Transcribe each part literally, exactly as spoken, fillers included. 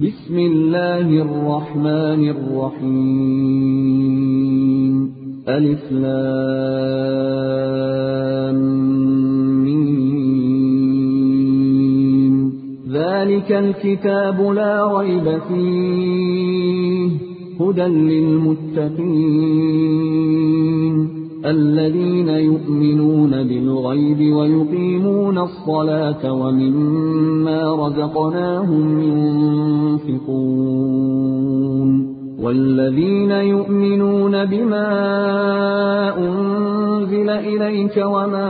بسم الله الرحمن الرحيم ألف لام ميم ذلك الكتاب لا ريب فيه هدى للمتقين الذين يؤمنون بالغيب ويقيمون الصلاة ومما رزقناهم ينفقون والذين يؤمنون بما أنزل إليك وما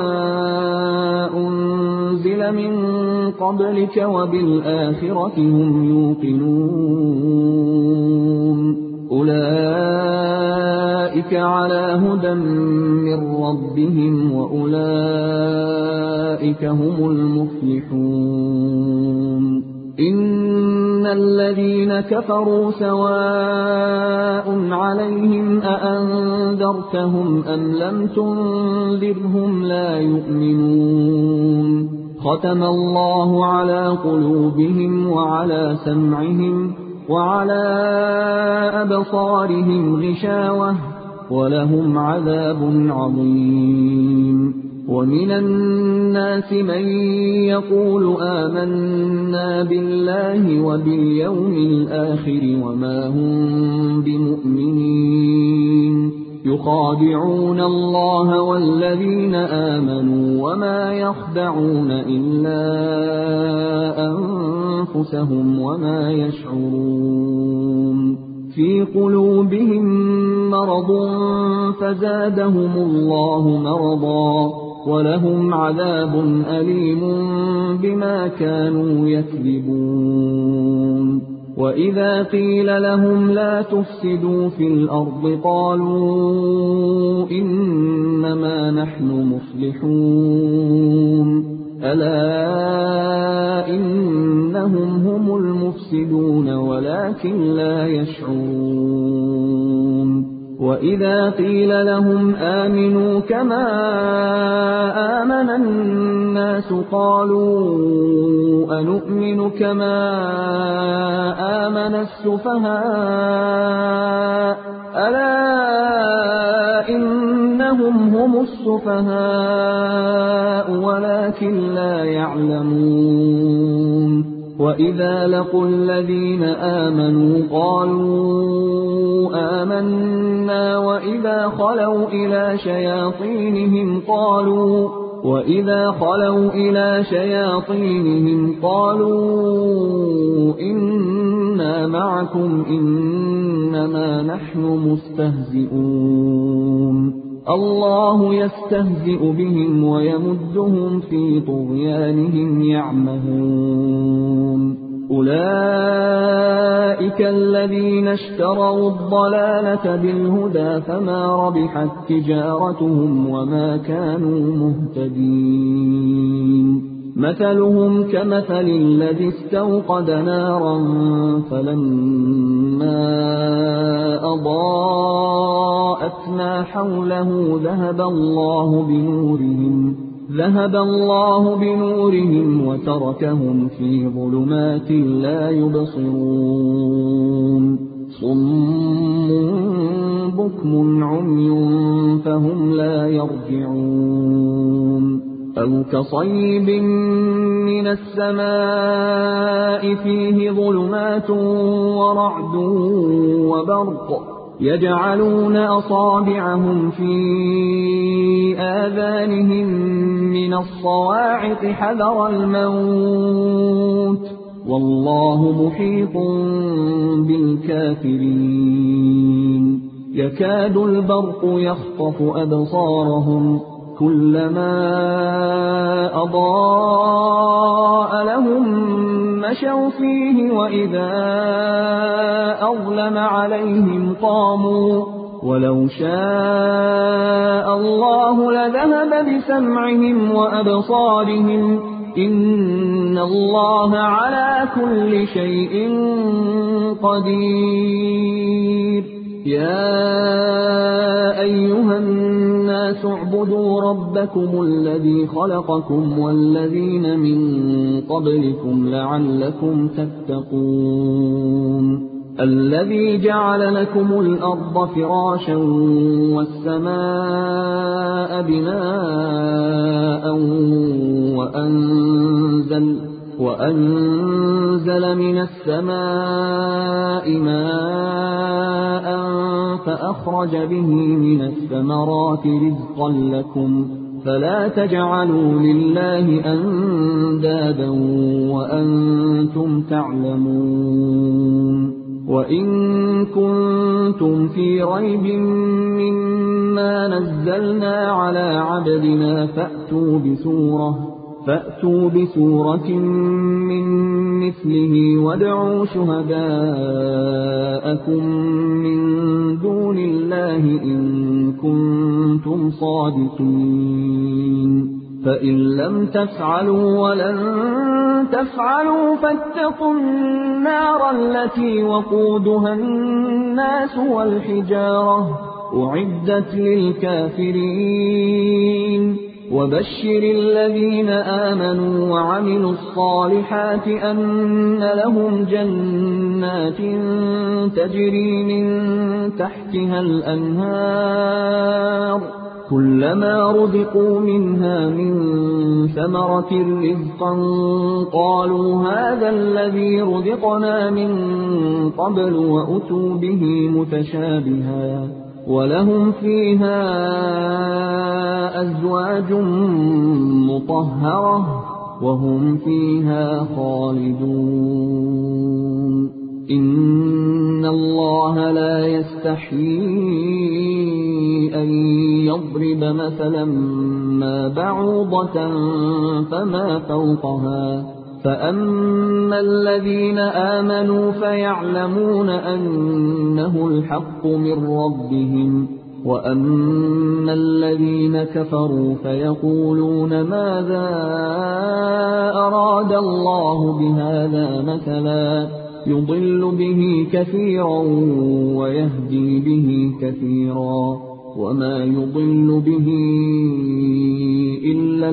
أنزل من قبلك وبالآخرة هم يوقنون أولئك على هدى من ربهم وأولئك هم المفلحون إن الذين كفروا سواء عليهم أأنذرتهم أم لم تنذرهم لا يؤمنون ختم الله على قلوبهم وعلى سمعهم وعلى أبصارهم غشاوة ولهم عذاب عظيم ومن الناس من يقول آمنا بالله وباليوم الآخر وما هم بمؤمنين يخادعون الله والذين آمنوا وما يخدعون إلا أنفسهم وما يشعرون في قلوبهم مرض فزادهم الله مرضا ولهم عذاب أليم بما كانوا يكذبون وإذا قيل لهم لا تفسدوا في الأرض قالوا إنما نحن مصلحون ألا إنهم هم المفسدون ولكن لا يشعرون وإذا قيل لهم آمنوا كما آمن الناس قالوا أنؤمن كما آمن السفهاء ألا إنهم هم السفهاء ولكن لا يعلمون وإذا لقوا الذين آمنوا قالوا آمنا وإذا خلوا إلى شياطينهم قالوا وإذا خلوا إلى شياطينهم قالوا إنا معكم إنما نحن مستهزئون الله يستهزئ بهم ويمدهم في طغيانهم يعمهون أولئك الذين اشتروا الضلالة بالهدى فما ربحت تجارتهم وما كانوا مهتدين مثلهم كمثل الذي استوقد نارا فلما أضاءت ما حوله ذهب الله بنورهم ذهب الله بنورهم وتركهم في ظلمات لا يبصرون صم بكم عمي فهم لا يرجعون أو كصيب من السماء فيه ظلمات ورعد وبرق يجعلون أصابعهم في آذانهم من الصواعق حذر الموت والله محيط بالكافرين يكاد البرق يخطف أبصارهم كلما أضاء لهم مشوا فيه وإذا أظلم عليهم قاموا ولو شاء الله لذهب بسمعهم وأبصارهم إن الله على كل شيء قدير يا أيها الناس اعبدوا ربكم الذي خلقكم والذين من قبلكم لعلكم تتقون الذي جعل لكم الأرض فراشا والسماء بناء وأنزل, وأنزل من السماء ماء فأخرج به من الثمرات رزقا لكم فلا تجعلوا لله أندادا وأنتم تعلمون وإن كنتم في ريب مما نزلنا على عبدنا فأتوا بسورة, فأتوا بسورة من مثله وادعوا شهداءكم من دون الله إن كنتم صادقين فإن لم تفعلوا ولن تفعلوا فاتقوا النار التي وقودها الناس والحجارة أعدت للكافرين وبشر الذين آمنوا وعملوا الصالحات أن لهم جنات تجري من تحتها الأنهار كلما رزقوا منها من ثمرة رزقا قالوا هذا الذي رزقنا من قبل وأتوا به متشابها ولهم فيها أزواج مطهرة وهم فيها خالدون إن الله لا يستحيي أن يضرب مثلا ما بعوضة فما فوقها فأما الذين آمنوا فيعلمون أنه الحق من ربهم وأما الذين كفروا فيقولون ماذا أراد الله بهذا مثلا يضل به كثيرا ويهدي به كثيرا وما يضل به إلا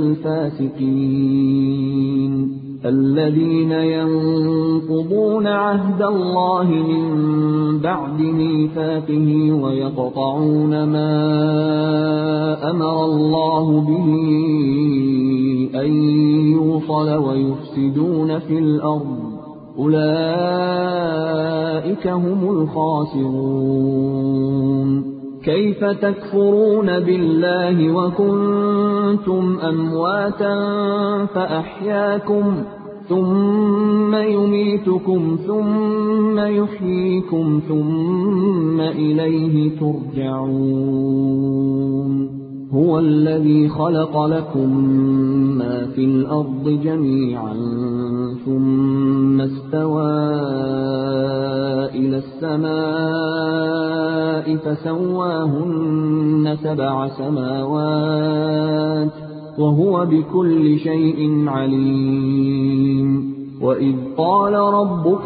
الفاسقين الذين ينقضون عهد الله من بعد ميثاقه ويقطعون ما أمر الله به أن يوصل ويفسدون في الأرض أولئك هم الخاسرون كيف تكفرون بالله وكنتم أمواتا فأحياكم ثم يميتكم ثم يحييكم ثم إليه ترجعون هو الذي خلق لكم ما في الأرض جميعا ثم استوى إلى السماء فسواهن سبع سماوات وهو بكل شيء عليم وإذ قال ربك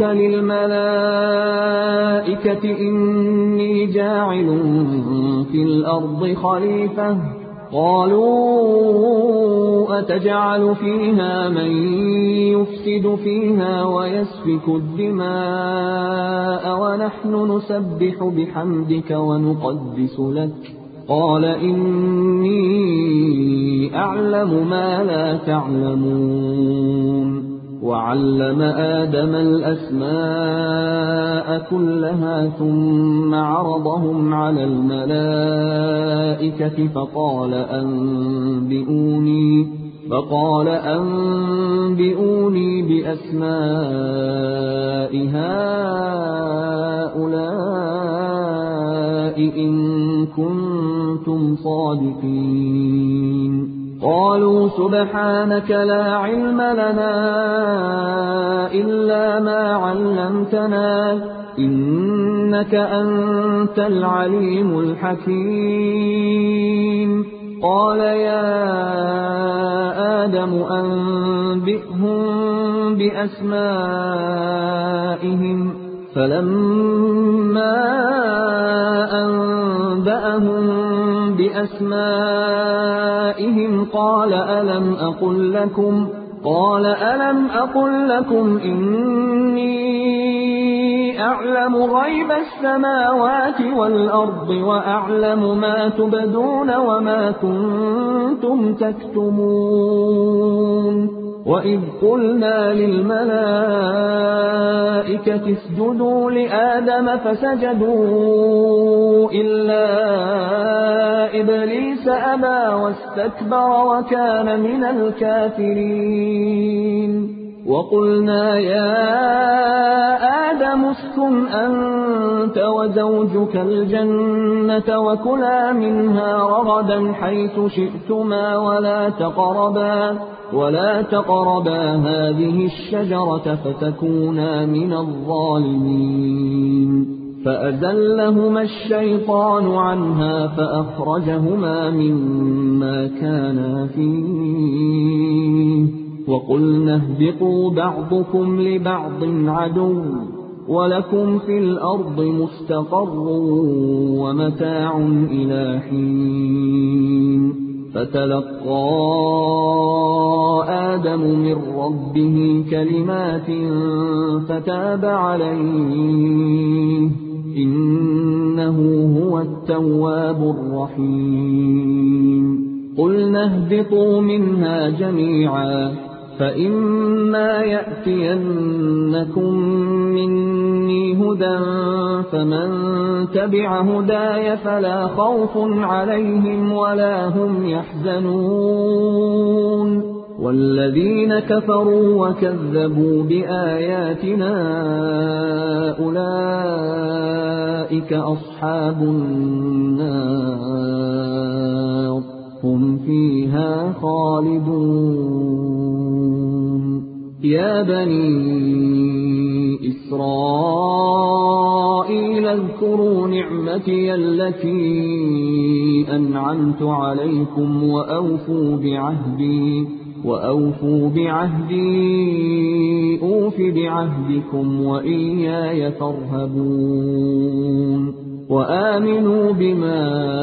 للملائكة إني جاعل في الأرض خليفة قالوا أتجعل فيها من يفسد فيها ويسفك الدماء ونحن نسبح بحمدك ونقدس لك قال إني أعلم ما لا تعلمون وعلم آدم الأسماء كلها ثم عرضهم على الملائكة فقال أنبئوني فقال أنبئوني بأسماء هؤلاء إن كنتم صادقين قالوا سبحانك لا علم لنا إلا ما علمتنا إنك أنت العليم الحكيم قال يا آدم أنبئهم بأسمائهم فلما أنبأهم بأسمائهم قال ألم أقل لكم قال ألم أقل لكم إني أعلم غيب السماوات والأرض وأعلم ما تبدون وما كنتم تكتمون وإذ قلنا للملائكة اسجدوا لآدم فسجدوا إلا إبليس أبى واستكبر وكان من الكافرين وقلنا يا آدم اسكن أنت وزوجك الجنة وكلا منها رغدا حيث شئتما ولا تقربا ولا تقربا هذه الشجرة فتكونا من الظالمين فأزلهما الشيطان عنها فأخرجهما مما كانا فيه وقلنا اهبطوا بعضكم لبعض عدو ولكم في الأرض مستقر ومتاع إلى حين فتلقى آدم من ربه كلمات فتاب عليه إنه هو التواب الرحيم قلنا اهبطوا منها جميعا فإما يأتينكم مني هدى فمن تبع هداي فلا خوف عليهم ولا هم يحزنون والذين كفروا وكذبوا بآياتنا أولئك أصحاب النار هم فيها خالدون يا بني إسرائيل اذكروا نعمتي التي أنعمت عليكم وأوفوا بعهدي وأوفوا بعهدي أوف بعهدكم وإياي فارهبون وآمنوا بما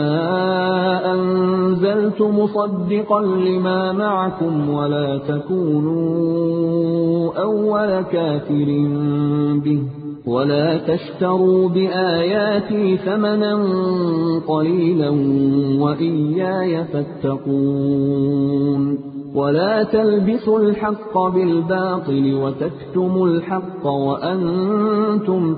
أنزلت مصدقا لما معكم ولا تكونوا أول كافر به ولا تشتروا بآياتي ثمنا قليلا وإياي فاتقون ولا تلبسوا الحق بالباطل وتكتموا الحق وأنتم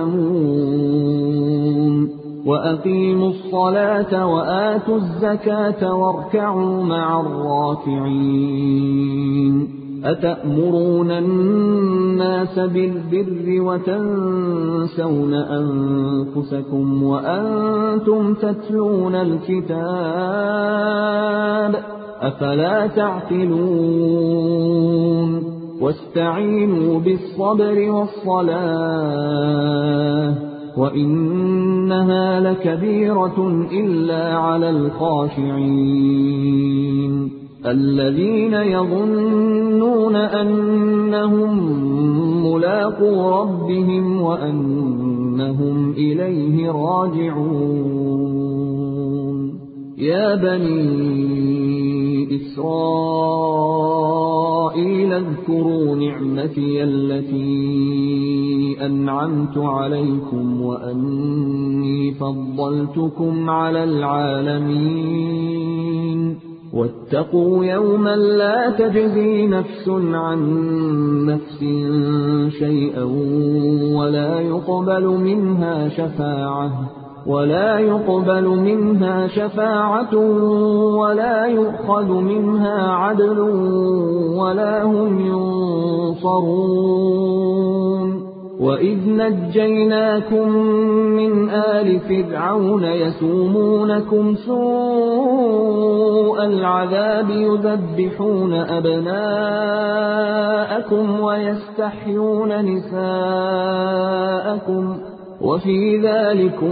تعلمون وأقيموا الصلاة وآتوا الزكاة واركعوا مع الراكعين أتأمرون الناس بالبر وتنسون أنفسكم وأنتم تتلون الكتاب أفلا تعقلون واستعينوا بالصبر والصلاة وإنها لكبيرة إلا على الخاشعين الذين يظنون أنهم ملاقو ربهم وأنهم إليه راجعون يا بني إسرائيل اذكروا نعمتي التي أنعمت عليكم وأني فضلتكم على العالمين واتقوا يوما لا تجزي نفس عن نفس شيئا ولا يقبل منها شفاعة ولا يقبل منها شفاعة ولا يؤخذ منها عدل ولا هم ينصرون وإذ نجيناكم من آل فرعون يسومونكم سوء العذاب يذبحون أبناءكم ويستحيون نساءكم وفي ذلكم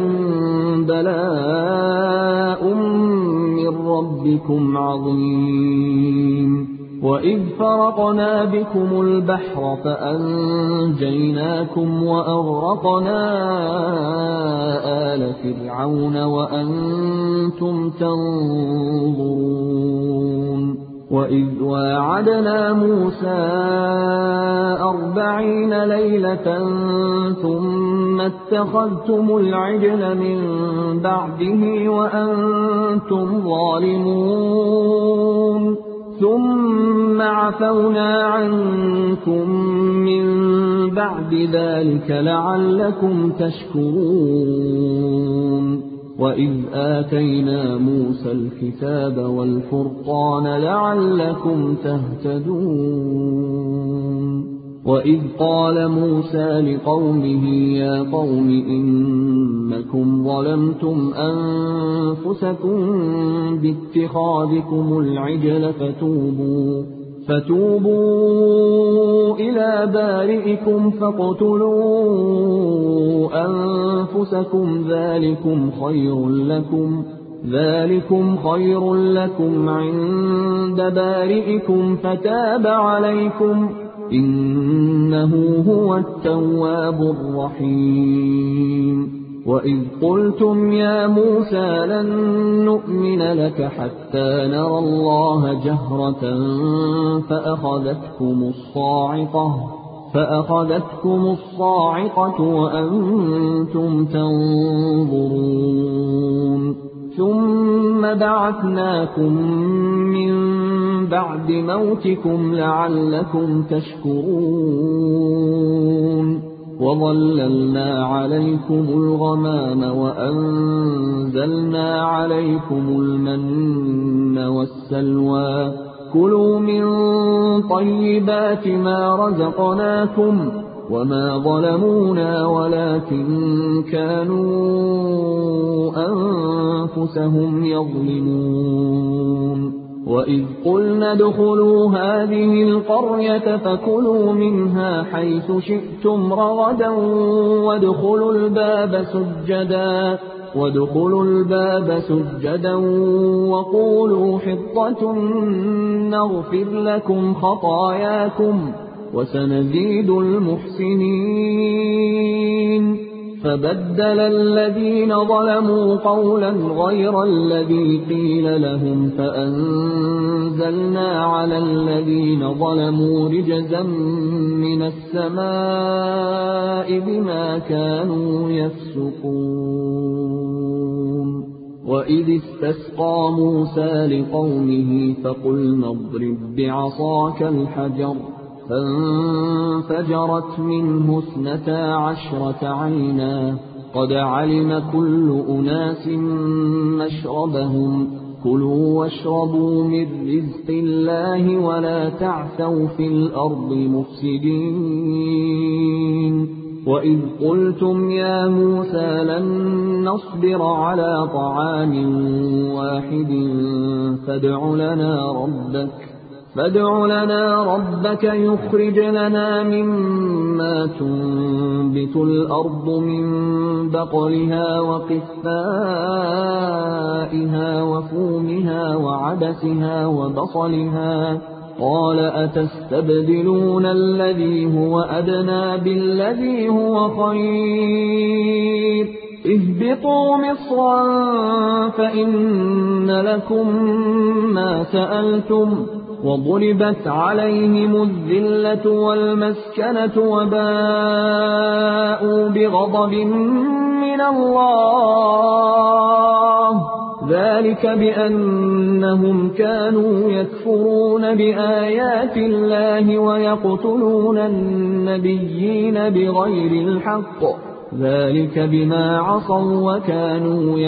بلاء من ربكم عظيم وَإِذْ فَرَقْنَا بِكُمُ الْبَحْرَ فَأَنجَيْنَاكُمْ وَأَغْرَقْنَا آلَ فِرْعَوْنَ وَأَنتُمْ تَنظُرُونَ وَإِذْ وَاعَدْنَا مُوسَىٰ أَرْبَعِينَ لَيْلَةً ثُمَّ اتَّخَذْتُمُ الْعِجْلَ مِن بَعْدِهِ وَأَنتُمْ ظَالِمُونَ ثُمَّ عَفَوْنَا عَنكُم مِّن بَعْدِ ذَلِكَ لَعَلَّكُمْ تَشْكُرُونَ وَإِذْ آتَيْنَا مُوسَى الْكِتَابَ وَالْفُرْقَانَ لَعَلَّكُمْ تَهْتَدُونَ وَإِذْ قَالَ مُوسَى لِقَوْمِهِ يَا قَوْمِ إِنَّكُمْ ظَلَمْتُمْ أَنفُسَكُم بِاتِّخَاذِكُمُ الْعِجْلَ فتوبوا فتوبوا إلى بارئكم فاقتلوا أنفسكم ذلكم خير لكم ذلكم خير لكم عند بارئكم فتاب عليكم إنه هو التواب الرحيم وإذ قلتم يا موسى لن نؤمن لك حتى نرى الله جهرة فأخذتكم الصاعقة فأخذتكم الصاعقة وأنتم تنظرون ثم بعثناكم من بعد موتكم لعلكم تشكرون وظللنا عليكم الغمام وأنزلنا عليكم المن والسلوى كلوا من طيبات ما رزقناكم وما ظلمونا ولكن كانوا أنفسهم يظلمون وإذ قلنا ادخلوا هذه القرية فكلوا منها حيث شئتم رغدا وادخلوا الباب سجدا وادخلوا الباب سجدا وقولوا حطة نغفر لكم خطاياكم وسنزيد المحسنين فبدل الذين ظلموا قولا غير الذي قيل لهم فأنزلنا على الذين ظلموا رجزا من السماء بما كانوا يفسقون وإذ استسقى موسى لقومه فقلنا اضرب بعصاك الحجر فانفجرت منه اثنتا عشرة عينا قد علم كل أناس مشربهم كلوا واشربوا من رزق الله ولا تعثوا في الأرض مفسدين وإذ قلتم يا موسى لن نصبر على طعام واحد فادع لنا ربك فادع لنا ربك يخرج لنا مما تنبت الأرض من بقلها وقثائها وفومها وعدسها وبصلها قال أتستبدلون الذي هو أدنى بالذي هو خير اهبطوا مصرا فإن لكم ما سألتم وضربت عليهم الذلة والمسكنة وباءوا بغضب من الله ذلك بأنهم كانوا يكفرون بآيات الله ويقتلون النبيين بغير الحق ذلك بما عصوا وكانوا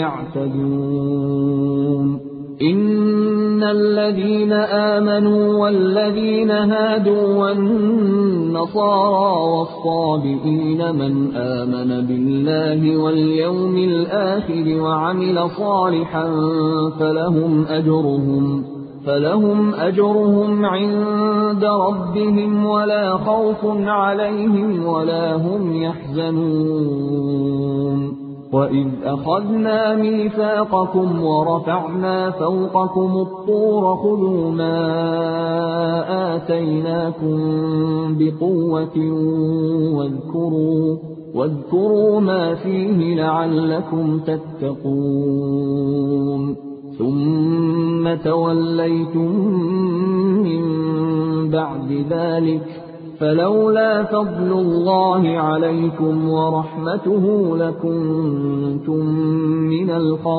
يعتدون إن الذين آمنوا والذين هادوا والنصارى والصابئين من آمن بالله واليوم الآخر وعمل صالحا فلهم أجرهم فلهم أجرهم عند ربهم ولا خوف عليهم ولا هم يحزنون وَإِذْ أَخَذْنَا مِيثَاقَكُمْ وَرَفَعْنَا فَوْقَكُمُ الطُّورَ خُذُوا مَا آتَيْنَاكُمْ بِقُوَّةٍ وَاذْكُرُوا واذكروا ما فيه لعلكم تتقون ثم توليتم من بعد ذلك فلولا فضل الله عليكم ورحمته لكنتم من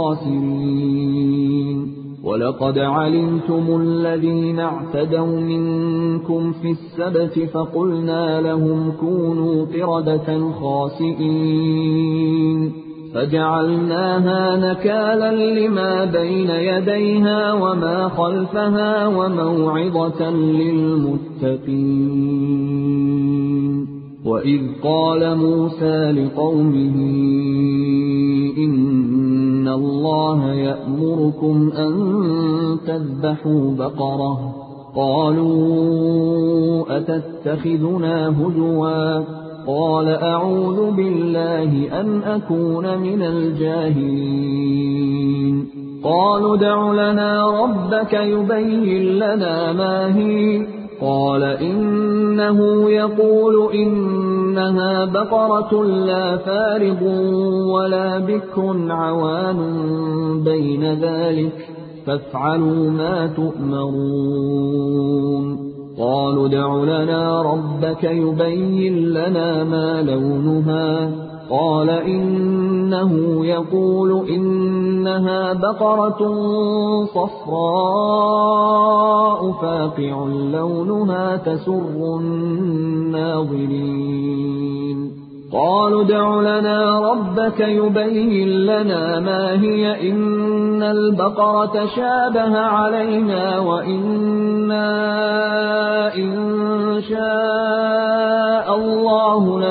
الخاسرين ولقد علمتم الذين اعتدوا منكم في السبت فقلنا لهم كونوا قردة خاسئين فجعلناها نكالا لما بين يديها وما خلفها وموعظة للمتقين وإذ قال موسى لقومه إن الله يأمركم أن تذبحوا بقرة قالوا أتتخذنا هزوا قال أعوذ بالله أن أكون من الجاهلين قالوا ادع لنا ربك يبين لنا ما هي قال إنه يقول إنها بقرة لا فارض ولا بكر عوان بين ذلك فافعلوا ما تؤمرون قالوا ادع لنا ربك يبين لنا ما لونها قال إنه يقول إنها بقرة صفراء فاقع لونها تسر الناظرين قالوا ادع لنا ربك يبين لنا ما هي إن البقرة شابه علينا وإنا إن شاء الله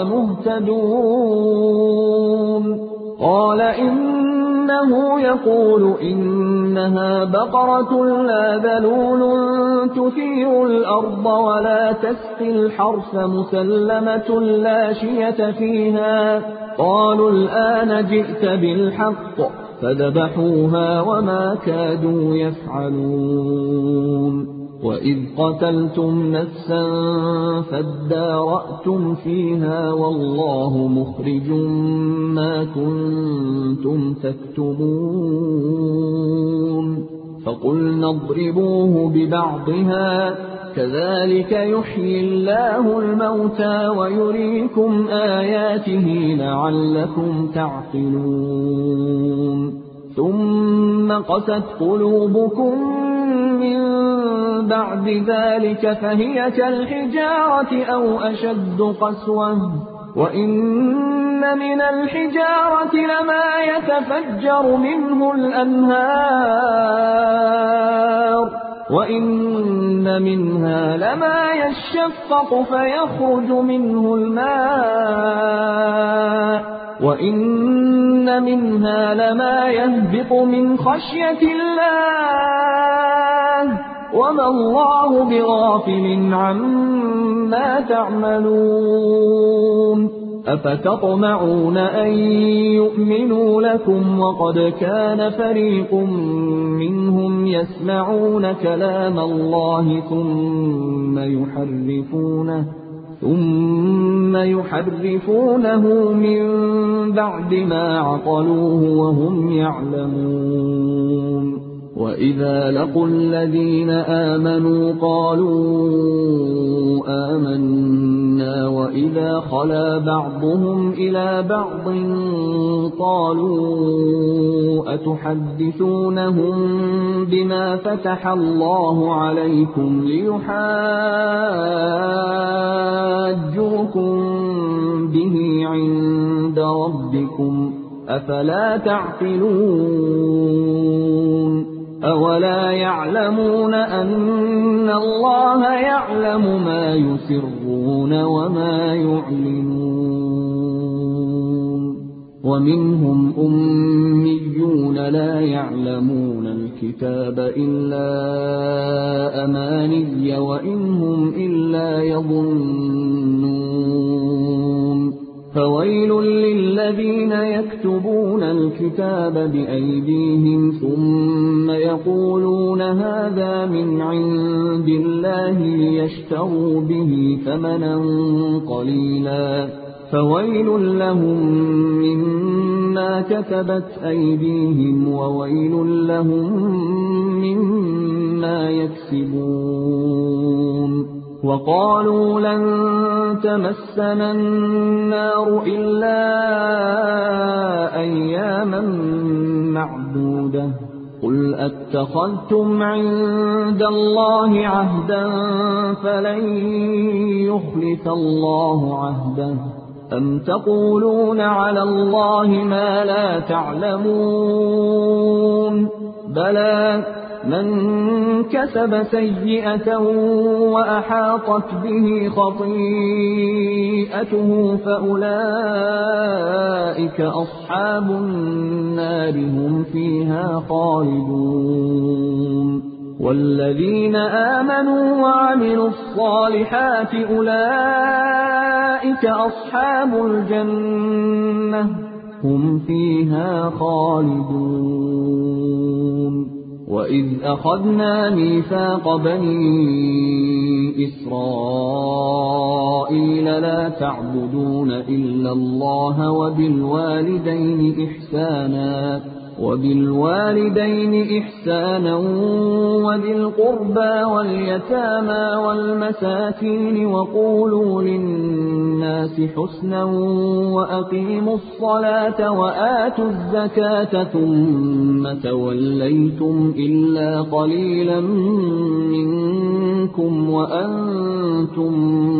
لمهتدون قال إنه يقول إنها بقرة لا ذلول تثير الأرض ولا تسقي الحرث مسلمة لا شية فيها قالوا الآن جئت بالحق فذبحوها وما كادوا يفعلون وإذ قتلتم نفسا فادارأتم فيها والله مخرج ما كنتم تكتمون فقلنا اضربوه ببعضها كذلك يحيي الله الموتى ويريكم آياته لعلكم تعقلون ثم قست قلوبكم من بعد ذلك فهي كالحجارة أو أشد قسوة وإن من الحجارة لما يتفجر منه الأنهار وإن منها لما يشقق فيخرج منه الماء وإن منها لما يهبط من خشية الله وما الله بغافل عما تعملون أفتطمعون أن يؤمنوا لكم وقد كان فريق منهم يسمعون كلام الله ثم يحرفونه ثم يحرفونه من بعد ما عقلوه وهم يعلمون وإذا لقوا الذين آمنوا قالوا آمنا وإذا خلا بعضهم إلى بعض قالوا أتحدثونهم بما فتح الله عليكم ليحاجوكم به عند ربكم أفلا تعقلون أولا يعلمون أن الله يعلم ما يسرون وما يعلنون ومنهم أميون لا يعلمون الكتاب إلا أماني وإن هم إلا يظنون فويل للذين يكتبون الكتاب بأيديهم ثم يقولون هذا من عند الله ليشتروا به ثمنا قليلا فويل لهم مما كتبت أيديهم وويل لهم مما يكسبون. وقالوا لن تمسنا النار إلا أياما معدودة قل أتخذتم عند الله عهدا فلن يخلف الله عهده أم تقولون على الله ما لا تعلمون بلى من كسب سيئة وأحاطت به خطيئته فأولئك أصحاب النار هم فيها خالدون. والذين آمنوا وعملوا الصالحات أولئك أصحاب الجنة هم فيها خالدون. وإذ أخذنا ميثاق بني إسرائيل لا تعبدون إلا الله وبالوالدين إحسانا وبالوالدين إحسانا وذي القربى واليتامى والمساكين وقولوا للناس حسنا وأقيموا الصلاة وآتوا الزكاة ثم توليتم إلا قليلا منكم وأنتم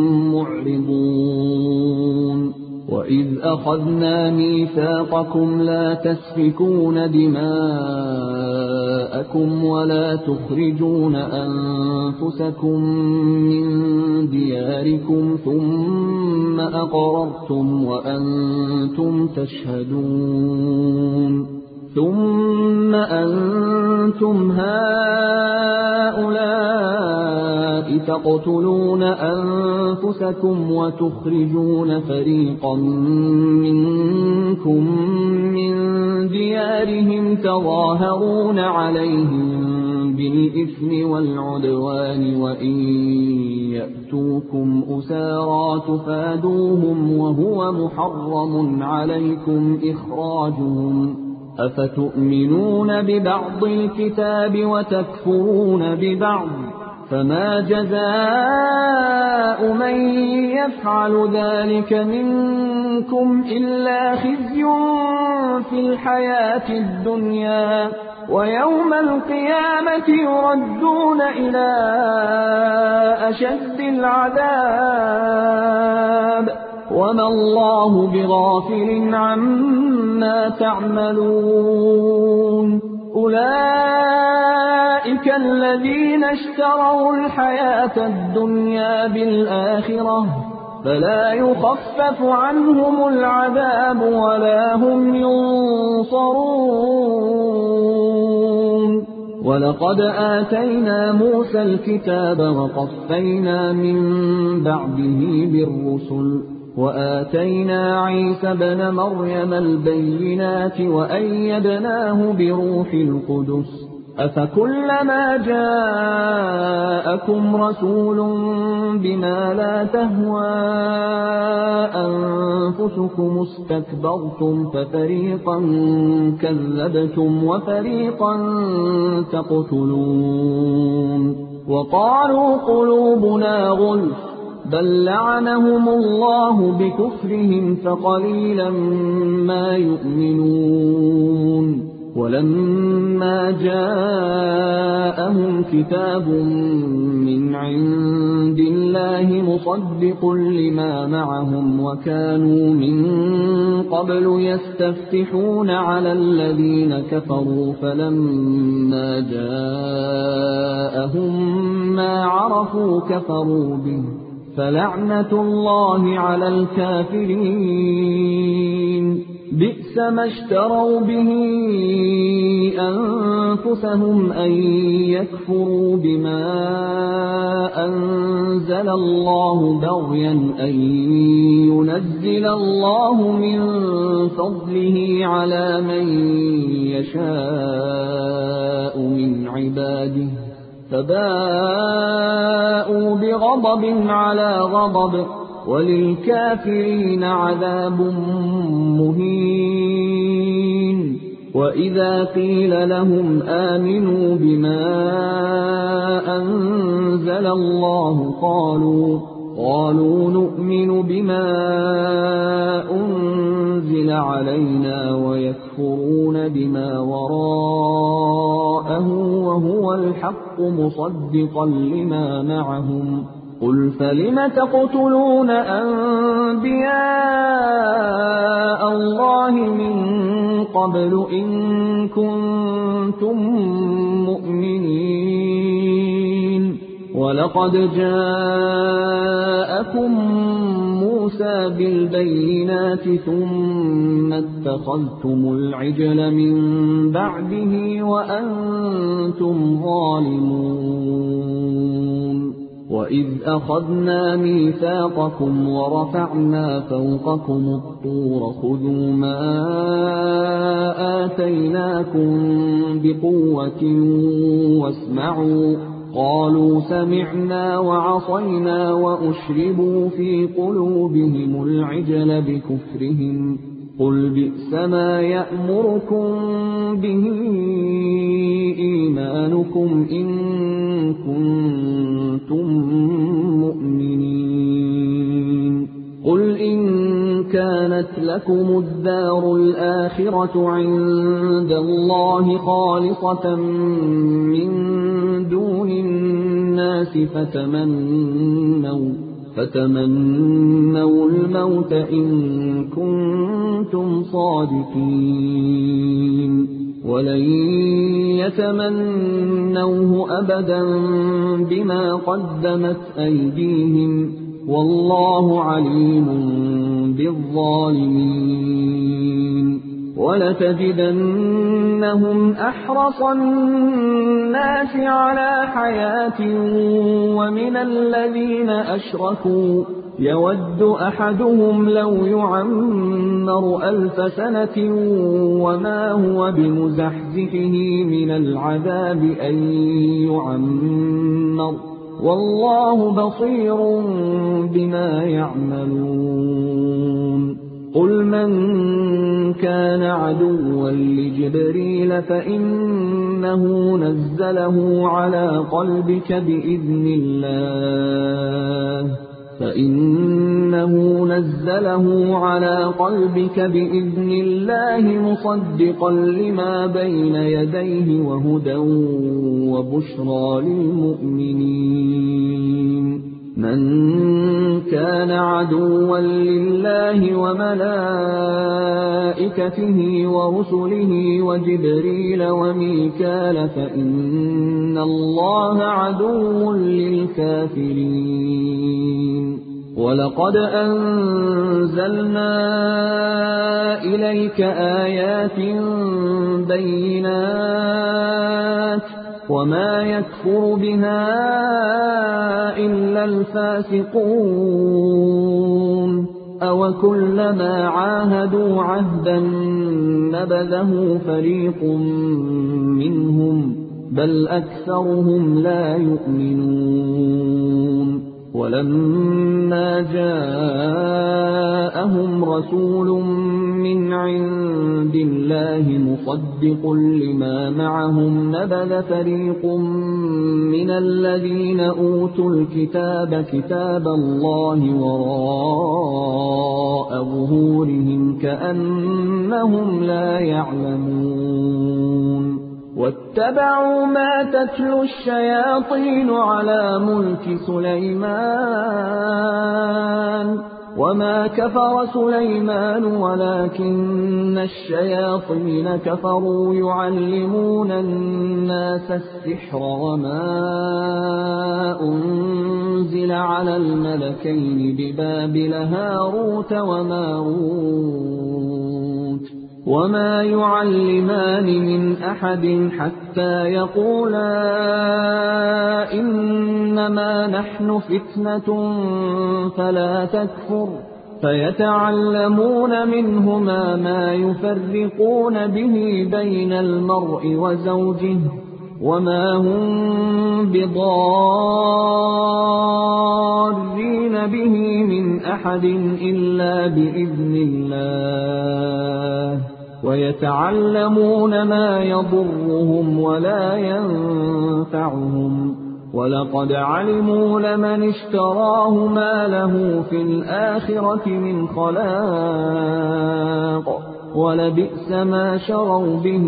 معرضون. وإذ أخذنا ميثاقكم لا تسفكون دماءكم ولا تخرجون أنفسكم من دياركم ثم أقررتم وأنتم تشهدون ثم أنتم هؤلاء تقتلون أنفسكم وتخرجون فريقا منكم من ديارهم تظاهرون عليهم بالإثم والعدوان وإن يأتوكم أسارى تفادوهم وهو محرم عليكم إخراجهم أفتؤمنون ببعض الكتاب وتكفرون ببعض فما جزاء من يفعل ذلك منكم إلا خزي في الحياة الدنيا ويوم القيامة يردون إلى أشد العذاب وما الله بغافل عما تعملون. أولئك الذين اشتروا الحياة الدنيا بالآخرة فلا يخفف عنهم العذاب ولا هم ينصرون. ولقد آتينا موسى الكتاب وقفينا من بعده بالرسل وآتينا عيسى ابن مريم البينات وأيدناه بروح القدس أفكلما جاءكم رسول بما لا تهوى أنفسكم استكبرتم ففريقا كذبتم وفريقا تقتلون. وقالوا قلوبنا غلف بل لعنهم الله بكفرهم فقليلا ما يؤمنون. ولما جاءهم كتاب من عند الله مصدق لما معهم وكانوا من قبل يستفتحون على الذين كفروا فلما جاءهم ما عرفوا كفروا به فلعنة الله على الكافرين. بئس ما اشتروا به أنفسهم أن يكفروا بما أنزل الله بغيا أن ينزل الله من فضله على من يشاء من عباده فباءوا بغضب على غضب وللكافرين عذاب مهين. وإذا قيل لهم آمنوا بما أنزل الله قالوا قالوا نؤمن بما أنزل علينا ويكفرون بما وراءه وهو الحق مصدقا لما معهم قل فلم تقتلون أنبياء الله من قبل إن كنتم مؤمنين ولقد جاءكم موسى بالبينات ثم اتخذتم العجل من بعده وأنتم ظالمون وإذ أخذنا ميثاقكم ورفعنا فوقكم الطور خذوا ما آتيناكم بقوة واسمعوا قالوا سمعنا وعصينا وأشربوا في قلوبهم العجل بكفرهم قل بئس ما يأمركم به إيمانكم إن كنتم مؤمنين قل إن كانت لكم الدار الآخرة عند الله خالصة من دون الناس فتمنوا فتمنوا الموت إن كنتم صادقين ولن يتمنوه أبدا بما قدمت أيديهم والله عليم بالظالمين ولتجدنهم أحرص الناس على حياة ومن الذين أشركوا يود أحدهم لو يعمر ألف سنة وما هو بمزحزحه من العذاب أن يعمر والله بصير بما يعملون قل من كان عدوا لجبريل فإنه نزله على قلبك بإذن الله فإنه نزله على قلبك بإذن الله مصدقا لما بين يديه وهدى وبشرى للمؤمنين من كان عدوا لله وملائكته ورسله وجبريل وميكال فإن الله عدو للكافرين ولقد أنزلنا إليك آيات بينات وما يكفر بها إلا الفاسقون أوكلما عاهدوا عهدا نبذه فريق منهم بل أكثرهم لا يؤمنون ولما جاءهم رسول من عند الله مصدق لما معهم نبذ فريق من الذين أوتوا الكتاب كتاب الله وراء ظهورهم كأنهم لا يعلمون واتبعوا ما تتلو الشياطين على ملك سليمان وما كفر سليمان ولكن الشياطين كفروا يعلمون الناس السحر وما أنزل على الملكين ببابل هاروت وماروت وما يعلمان من أحد حتى يقولا إنما نحن فتنة فلا تكفر فيتعلمون منهما ما يفرقون به بين المرء وزوجه وما هم بضارين به من أحد إلا بإذن الله ويتعلمون ما يضرهم ولا ينفعهم ولقد علموا لمن اشتراه ما له في الآخرة من خلاق ولبئس ما شروا به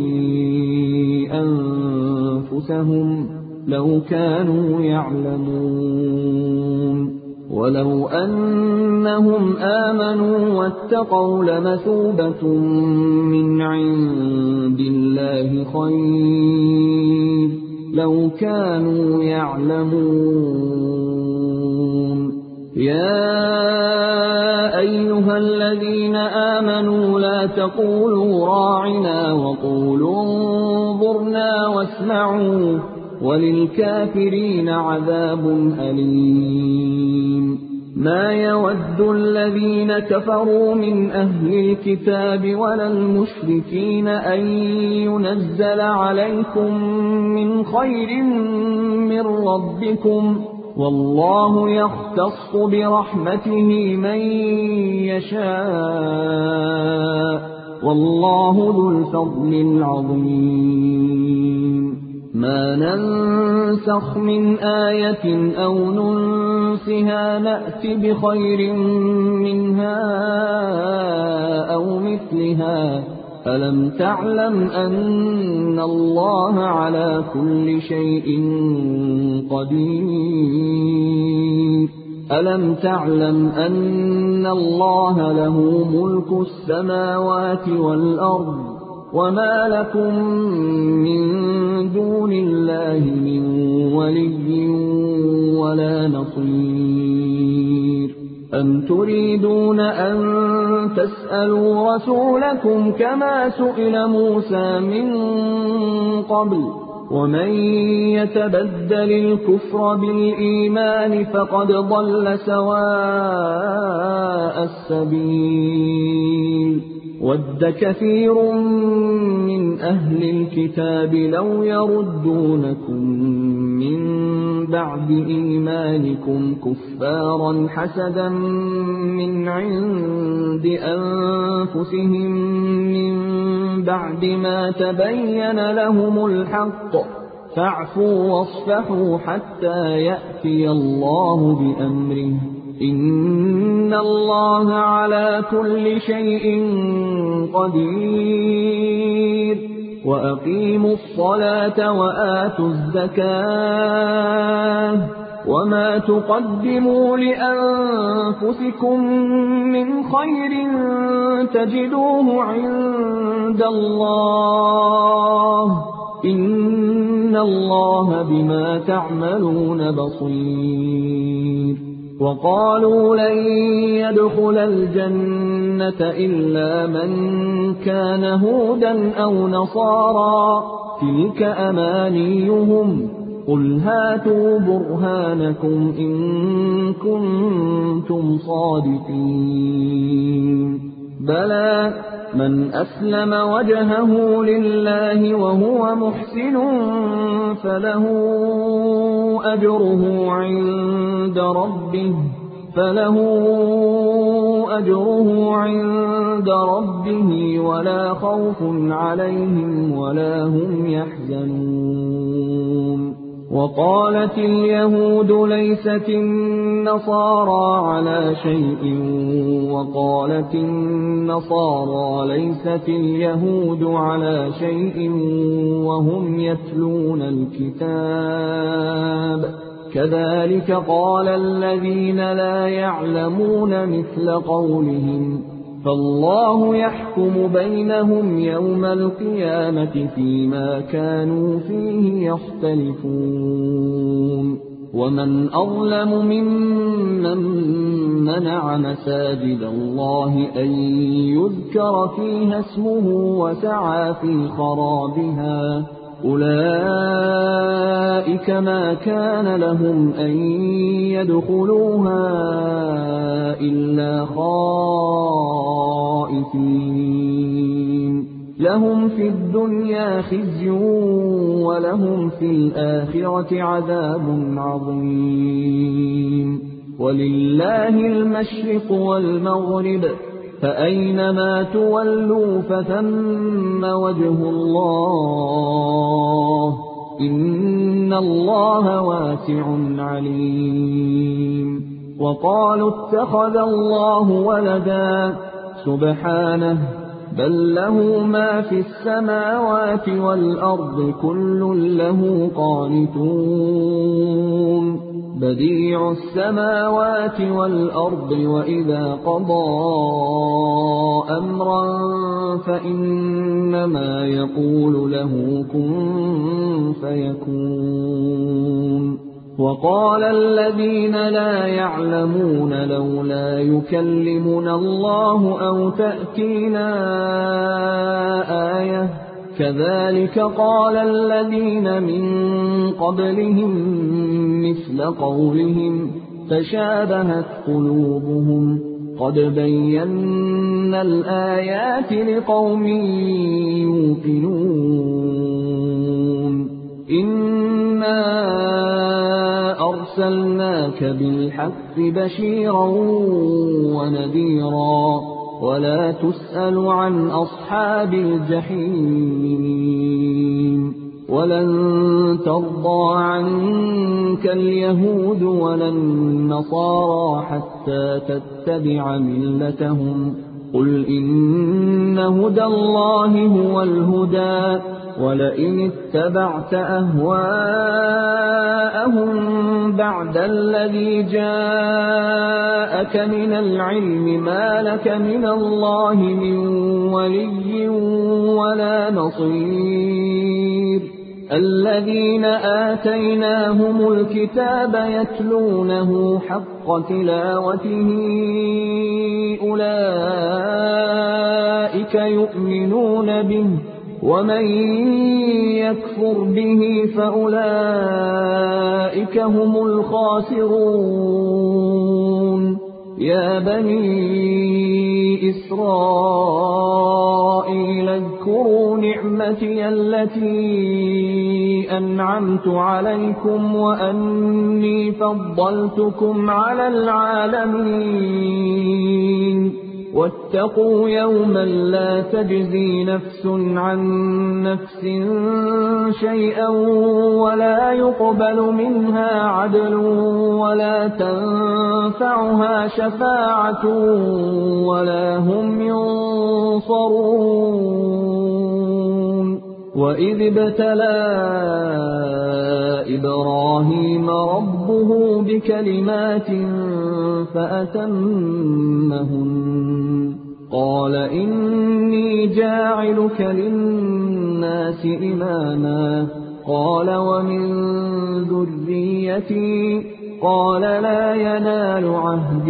أنفسهم لو كانوا يعلمون ولو أنهم آمنوا واتقوا لمثوبة من عند الله خير لو كانوا يعلمون يا أيها الذين آمنوا لا تقولوا راعنا وقولوا انظرنا واسمعوا وللكافرين عذاب أليم ما يود الذين كفروا من أهل الكتاب ولا المشركين أن ينزل عليكم من خير من ربكم والله يختص برحمته من يشاء والله ذو الفضل العظيم ما ننسخ من آية أو ننسها نأت بخير منها أو مثلها ألم تعلم أن الله على كل شيء قدير ألم تعلم أن الله له ملك السماوات والأرض وما لكم من دون الله من ولي ولا نصير أم تريدون أن تسألوا رسولكم كما سئل موسى من قبل ومن يتبدل الكفر بالإيمان فقد ضل سواء السبيل ود كثير من أهل الكتاب لو يردونكم من بعد إيمانكم كفارا حسدا من عند أنفسهم من بعد ما تبين لهم الحق فاعفوا واصفحوا حتى يأتي الله بأمره إن الله على كل شيء قدير وأقيموا الصلاة وآتوا الزكاة وما تقدموا لأنفسكم من خير تجدوه عند الله إن الله بما تعملون بصير وقالوا لن يدخل الجنة إلا من كان هودا أو نصارى تلك أمانيهم قل هاتوا برهانكم إن كنتم صادقين بلى من أسلم وجهه لله وهو محسن فله أجره عند ربه فله أجره عند ربه ولا خوف عليهم ولا هم يحزنون وقالت اليهود ليست النصارى على شيء وقالت النصارى ليست اليهود على شيء وهم يتلون الكتاب كذلك قال الذين لا يعلمون مثل قولهم فالله يحكم بينهم يوم القيامة فيما كانوا فيه يختلفون ومن أظلم ممن منع مساجد الله أن يذكر فيها اسمه وسعى في خرابها أولئك ما كان لهم أن يدخلوها إلا خائفين لهم في الدنيا خزي ولهم في الآخرة عذاب عظيم ولله المشرق والمغرب فأينما تولوا فثم وجه الله إن الله واسع عليم وقالوا اتخذ الله ولدا سبحانه بل له ما في السماوات والأرض كل له قانتون بديع السماوات والأرض وإذا قضى أمرا فإنما يقول له كن فيكون وقال الذين لا يعلمون لولا يكلمنا الله أو تأتينا آية كذلك قال الذين من قبلهم مثل قولهم تشابهت قلوبهم قد بينا الآيات لقوم يوقنون إنا أرسلناك بالحق بشيرا ونذيرا ولا تسأل عن أصحاب الجحيم ولن ترضى عنك اليهود ولا النصارى حتى تتبع ملتهم قل إن هدى الله هو الهدى ولئن اتبعت أهواءهم بعد الذي جاءك من العلم ما لك من الله من ولي ولا نصير الذين آتيناهم الكتاب يتلونه حق تلاوته أولئك يؤمنون به ومن يكفر به فأولئك هم الخاسرون يا بني إسرائيل اذكروا نعمتي التي أنعمت عليكم وأني فضلتكم على العالمين واتقوا يوما لا تجزي نفس عن نفس شيئا ولا يقبل منها عدل ولا تنفعها شفاعة ولا هم ينصرون وإذ ابتلى إبراهيم ربه بكلمات فأتمهن قال إني جاعلك للناس إماما قال ومن ذريتي قال لا ينال عهد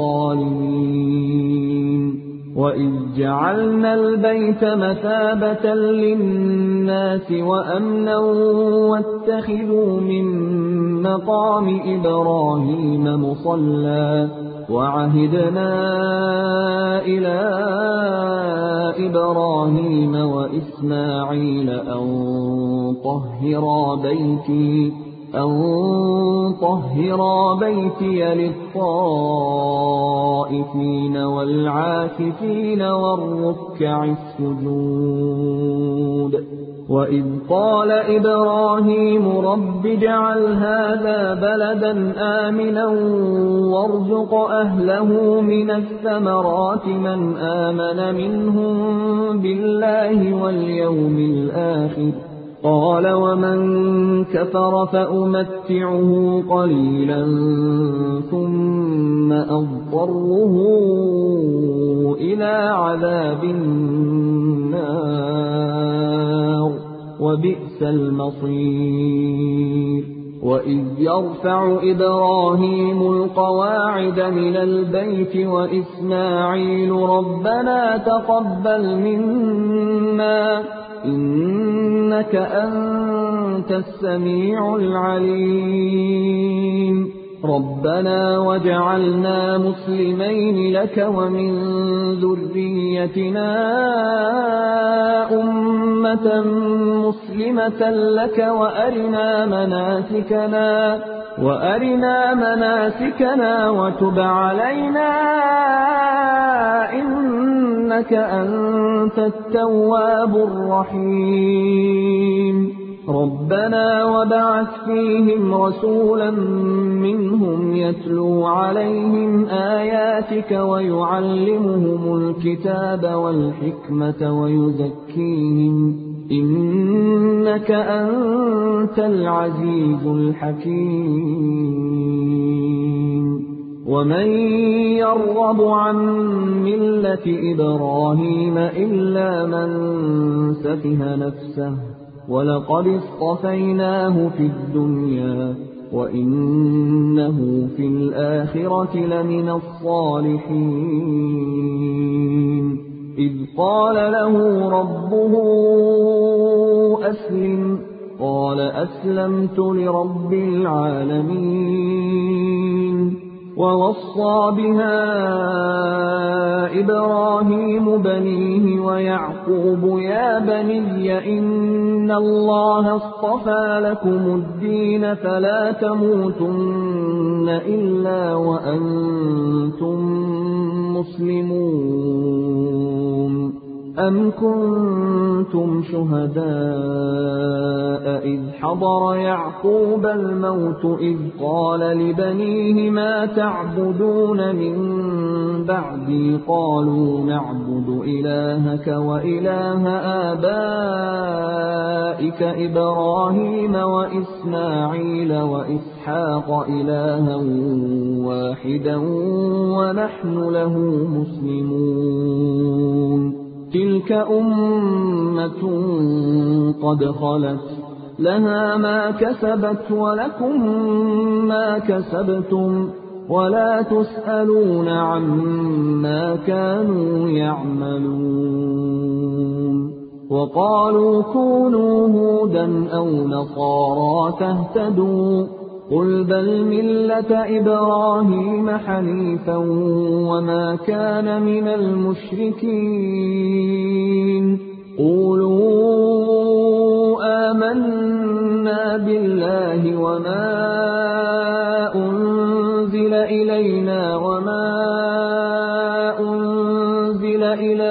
الظالمين وإذ جعلنا البيت مثابة للناس وأمنا واتخذوا من مقام إبراهيم مصلى وعهدنا إلى إبراهيم وإسماعيل أن طهرا بيتي أن طهرا بيتي للطائفين والعاكفين والركع السجود وإذ قال إبراهيم رب اجعل هذا بلدا آمنا وارزق أهله من الثمرات من آمن منهم بالله واليوم الآخر قال ومن كفر فأمتعه قليلا ثم أضطره إلى عذاب النار وبئس المصير وإذ يرفع إبراهيم القواعد من البيت وإسماعيل ربنا تقبل منا إنك أنت السميع العليم ربنا واجعلنا مسلمين لك ومن ذريتنا أمة مسلمة لك وأرنا مناسكنا وأرنا مناسكنا وتب علينا إنك أنت التواب الرحيم ربنا وابعث فيهم رسولا منهم يتلو عليهم آياتك ويعلمهم الكتاب والحكمة ويزكيهم إنك أنت العزيز الحكيم ومن يرغب عن ملة إبراهيم إلا من سفه نفسه ولقد اصطفيناه في الدنيا وإنه في الآخرة لمن الصالحين إذ قال له ربه أسلم قال أسلمت لرب العالمين ووصى بها إبراهيم بنيه ويعقوب يا بني إن الله اصطفى لكم الدين فلا تموتن إلا وأنتم مسلمون أم كنتم شهداء إذ حضر يعقوب الموت إذ قال لبنيه ما تعبدون من بعدي قالوا نعبد إلهك وإله آبائك إبراهيم وإسماعيل وإسحاق إلها واحدا ونحن له مسلمون تلك أمة قد خلت لها ما كسبت ولكم ما كسبتم ولا تسألون عما كانوا يعملون وقالوا كونوا هودا أو نصارى تهتدوا قل بل ملة إبراهيم حنيفا وما كان من المشركين قولوا آمنا بالله وما أنزل إلينا وما أنزل إلى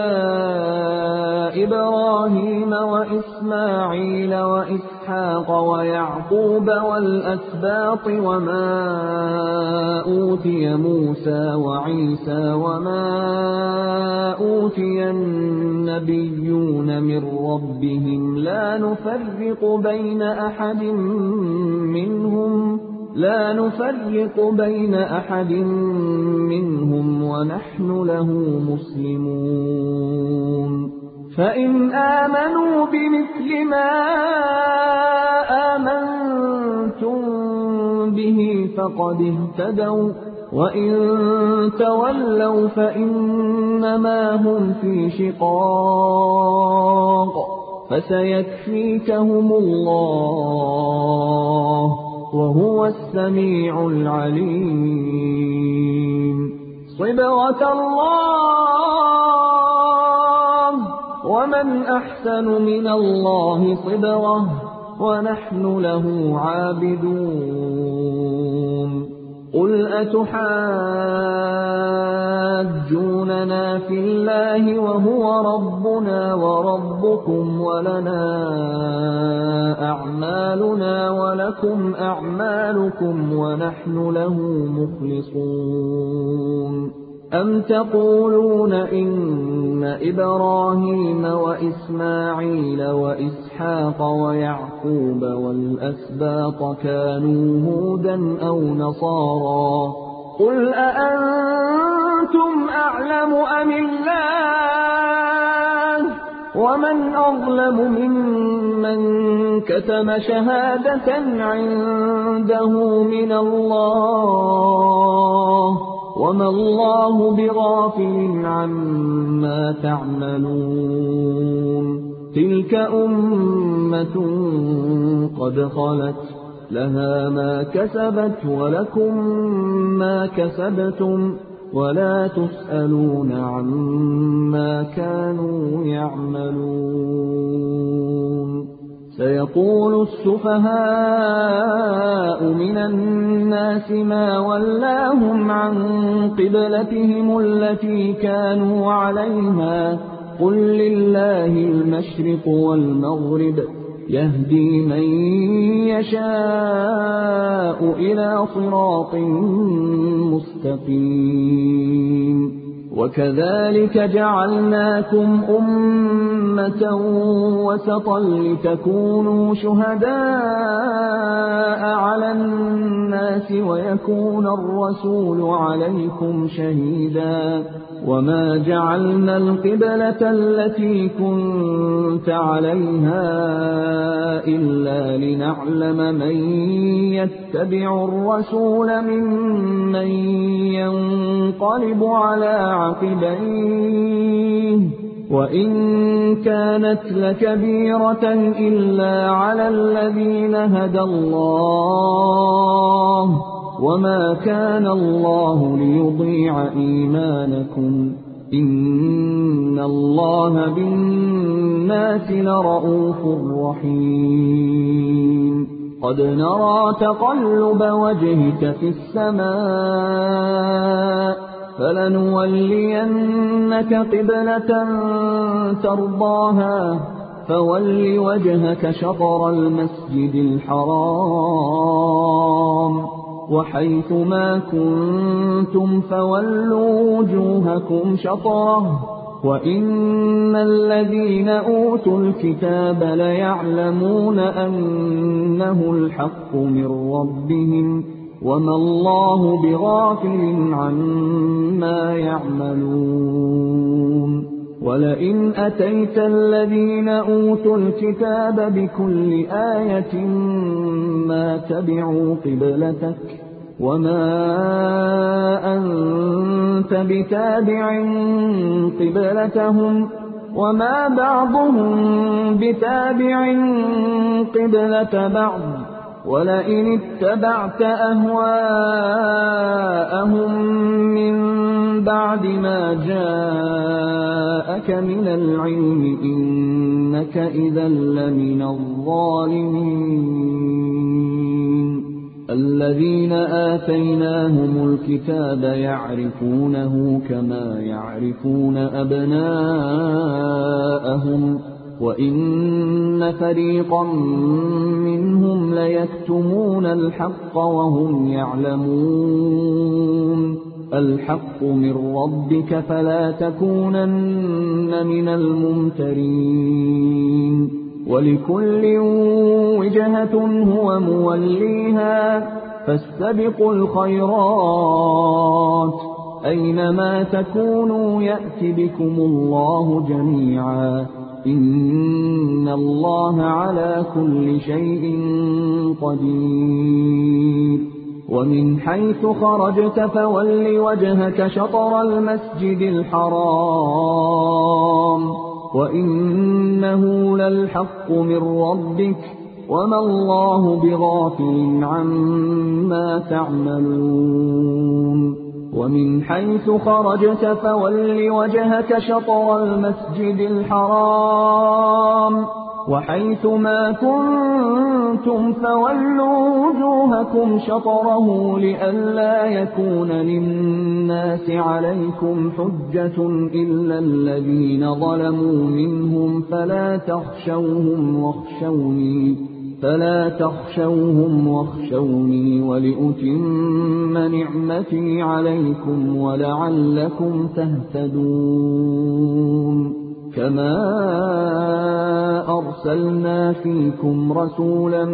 إبراهيم وإسماعيل وإسحاق ويعقوب والأسباط وما أوتي موسى وعيسى وما أوتي النبيون من ربهم لا نفرق بين أحد منهم لا نفرق بين أحد منهم ونحن له مسلمون فإن آمنوا بمثل ما آمنتم به فقد اهتدوا وإن تولوا فإنما هم في شقاق فسيكفيكهم الله وهو السميع العليم صبغة الله ومن أحسن من الله صبغة ونحن له عابدون قل أتحاجوننا في الله وهو ربنا وربكم ولنا أعمالنا ولكم أعمالكم ونحن له مخلصون أم تقولون إن إبراهيم وإسماعيل وإسحاق ويعقوب والأسباط كانوا هودا أو نصارى قل أأنتم أعلم أم الله ومن أظلم ممن كتم شهادة عنده من الله وما الله بغافل عما تعملون تلك أمة قد خلت لها ما كسبت ولكم ما كسبتم ولا تسألون عما كانوا يعملون سيقول السفهاء من الناس ما ولاهم عن قبلتهم التي كانوا عليها قل لله المشرق والمغرب يهدي من يشاء إلى صراط مستقيم وكذلك جعلناكم أمة وسطا لتكونوا شهداء على الناس ويكون الرسول عليكم شهيدا وما جعلنا القبلة التي كنت عليها إلا لنعلم من يتبع الرسول ممن ينقلب على عقبيه وإن كانت لكبيرة إلا على الذين هدى الله وما كان الله ليضيع إيمانكم إن الله بالناس لرءوف رحيم قد نرى تقلب وجهك في السماء فلنولينك قبلة ترضاها فول وجهك شطر المسجد الحرام وحيث ما كنتم فولوا وجوهكم شطره وإن الذين أوتوا الكتاب ليعلمون أنه الحق من ربهم وما الله بغافل عما يعملون ولئن أتيت الذين أوتوا الكتاب بكل آية ما تبعوا قبلتك وما أنت بتابع قبلتهم وما بعضهم بتابع قبلة بعض ولئن اتبعت أهواءهم من بعد ما جاءك من العلم إنك إذا لمن الظالمين الذين آتيناهم الكتاب يعرفونه كما يعرفون أبناءهم وإن فريقا منهم ليكتمون الحق وهم يعلمون الحق من ربك فلا تكونن من الممترين ولكل وجهة هو موليها فاستبقوا الخيرات أينما تكونوا يأت بكم الله جميعا إن الله على كل شيء قدير ومن حيث خرجت فول وجهك شطر المسجد الحرام وإنه للحق من ربك وما الله بغافل عما تعملون ومن حيث خرجت فول وجهك شطر المسجد الحرام وحيث ما كنتم فولوا وجوهكم شطره لئلا يكون للناس عليكم حجة إلا الذين ظلموا منهم فلا تخشوهم واخشوني فلا تخشوهم واخشوني ولأتم نعمتي عليكم ولعلكم تهتدون كما أرسلنا فيكم رسولا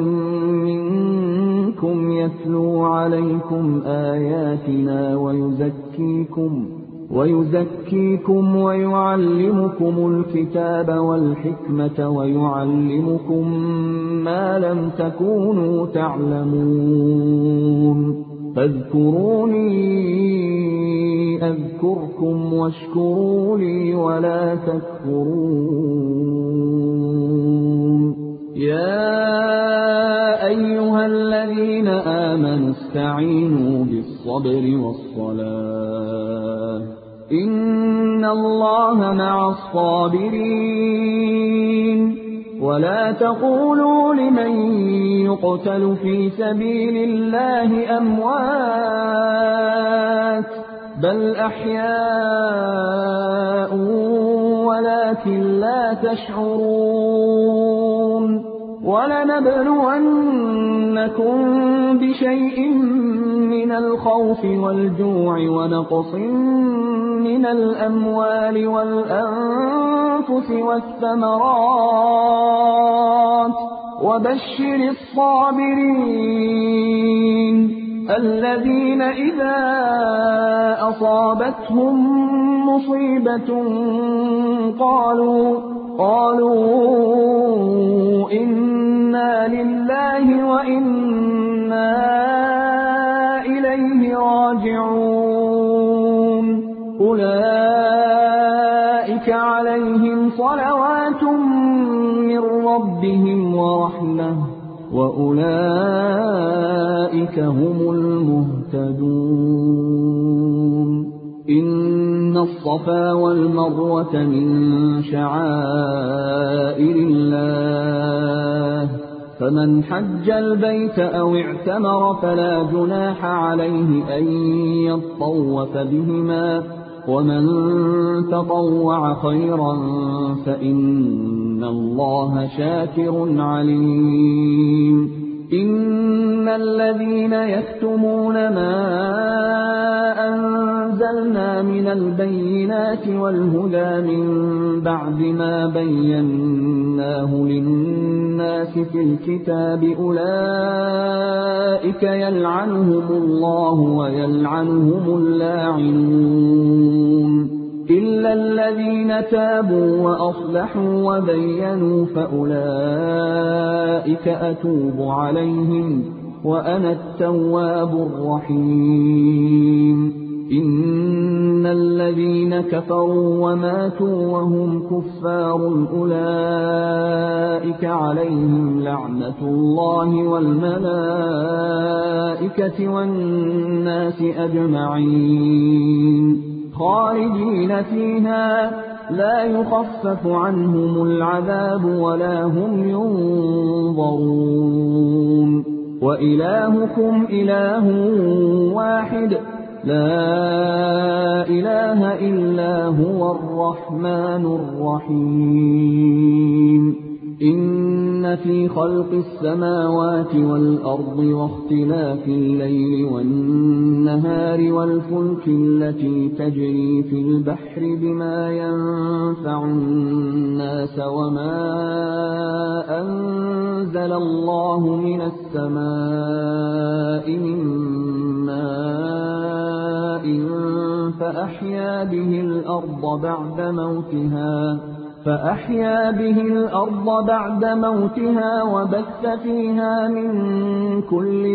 منكم يتلو عليكم آياتنا ويزكيكم ويزكيكم ويعلمكم الكتاب والحكمة ويعلمكم ما لم تكونوا تعلمون فاذكروني أذكركم واشكروا لي ولا تكفرون يا أيها الذين آمنوا استعينوا بالصبر والصلاة إن الله مع الصابرين ولا تقولوا لمن يقتل في سبيل الله أموات بل أحياء ولكن لا تشعرون ولنبلونكم بشيء من الخوف والجوع ونقص من الأموال والأنفس والثمرات وبشر الصابرين الذين إذا أصابتهم مصيبة قالوا قالوا إنا لله وإنا إليه راجعون أولئك عليهم صلوات من ربهم ورحمة وأولئك هم المهتدون إن الصفا والمروة من شعائر الله فمن حج البيت أو اعتمر فلا جناح عليه أن يطوف بهما ومن تطوع خيرا فإن الله شاكر عليم إن الذين يكتمون ما أنزلنا من البينات والهدى من بعد ما بيناه للناس في الكتاب أولئك يلعنهم الله ويلعنهم اللاعنون إلا الذين تابوا وأصلحوا وبينوا فأولئك أتوب عليهم وأنا التواب الرحيم إن الذين كفروا وماتوا وهم كفار أولئك عليهم لعنة الله والملائكة والناس أجمعين خالدين فيها لا يخفف عنهم العذاب ولا هم ينظرون وإلهكم إله واحد لا إله إلا هو الرحمن الرحيم إن في خلق السماوات والأرض واختلاف الليل والنهار والفلك التي تجري في البحر بما ينفع الناس وما أنزل الله من السماء من ماء فأحيا به الأرض بعد موتها فأحيا به الأرض بعد موتها وبث فيها من كل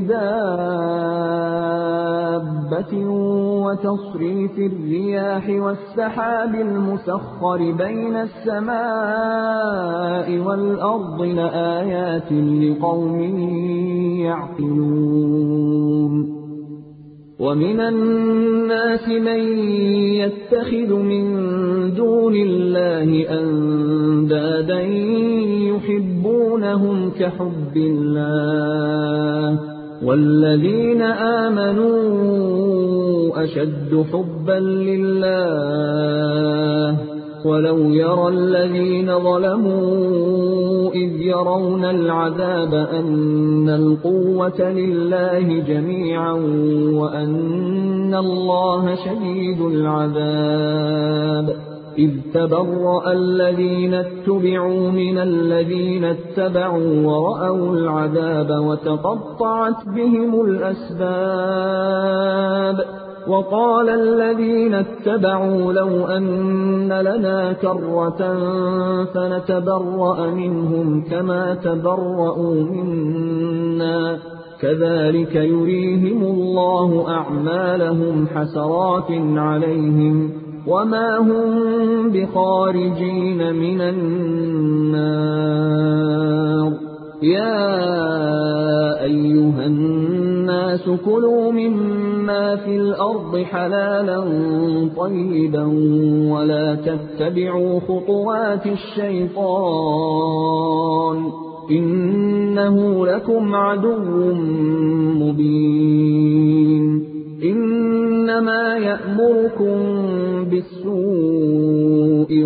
دابة وتصريف الرياح والسحاب المسخر بين السماء والأرض لآيات لقوم يعقلون ومن الناس من يتخذ من دون الله أندادا يحبونهم كحب الله والذين آمنوا أشد حبا لله ولو يرى الذين ظلموا إذ يرون العذاب أن القوة لله جميعا وأن الله شديد العذاب إذ تبرأ الذين اتبعوا من الذين اتبعوا ورأوا العذاب وتقطعت بهم الأسباب وقال الذين اتبعوا لو أن لنا كرة فنتبرأ منهم كما تبرأوا منا كذلك يريهم الله أعمالهم حسرات عليهم وما هم بخارجين من النار. يا أيها الناس كلوا مما في الأرض حلالا طيبا ولا تتبعوا خطوات الشيطان إنه لكم عدو مبين. إنما يأمركم بالسوء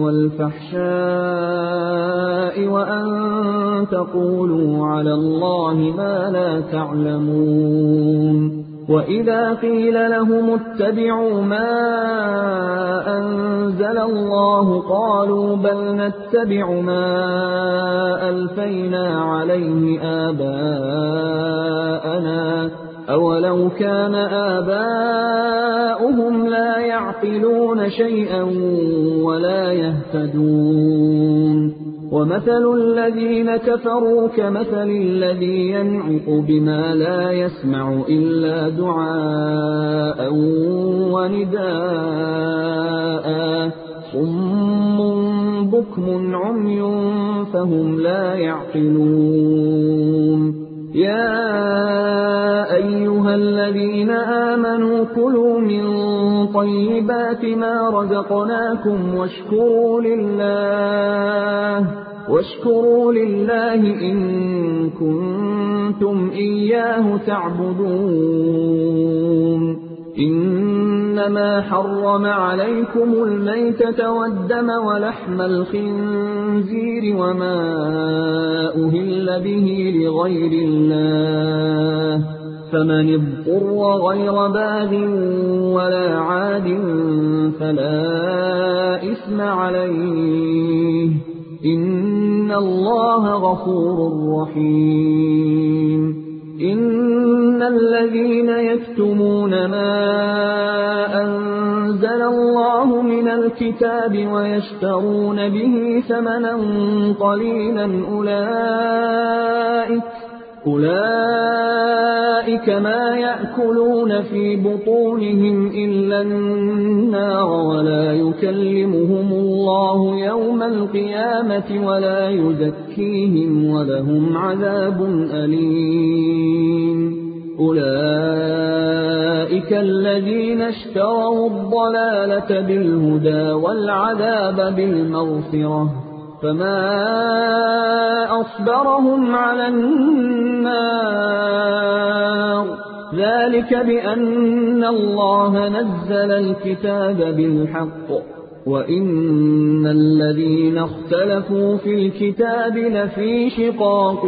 والفحشاء وأن تقولوا على الله ما لا تعلمون. وإذا قيل لهم اتبعوا ما أنزل الله قالوا بل نتبع ما ألفينا عليه آباءنا أولو كان آباؤهم لا يعقلون شيئا ولا يهتدون. ومثل الذين كفروا كمثل الذي ينعق بما لا يسمع إلا دعاء ونداء صم بكم عمي فهم لا يعقلون. يا أيها الذين آمنوا كلوا من طيبات ما رزقناكم واشكروا لله واشكروا لله إن كنتم إياه تعبدون. إنما حرم عليكم الميتة والدم ولحم الخنزير وما أهل به لغير الله فمن اضطر غير باغ ولا عاد فلا إثم عليه إن الله غفور رحيم. إن الذين يكتمون ما أنزل الله من الكتاب ويشترون به ثمنا قليلا أولئك أولئك ما يأكلون في بطونهم إلا النار ولا يكلمهم الله يوم القيامة ولا يزكيهم ولهم عذاب أليم. أولئك الذين اشتروا الضلالة بالهدى والعذاب بالمغفرة فما أصبرهم على النار ذلك بأن الله نزل الكتاب بالحق وإن الذين اختلفوا في الكتاب لفي شقاق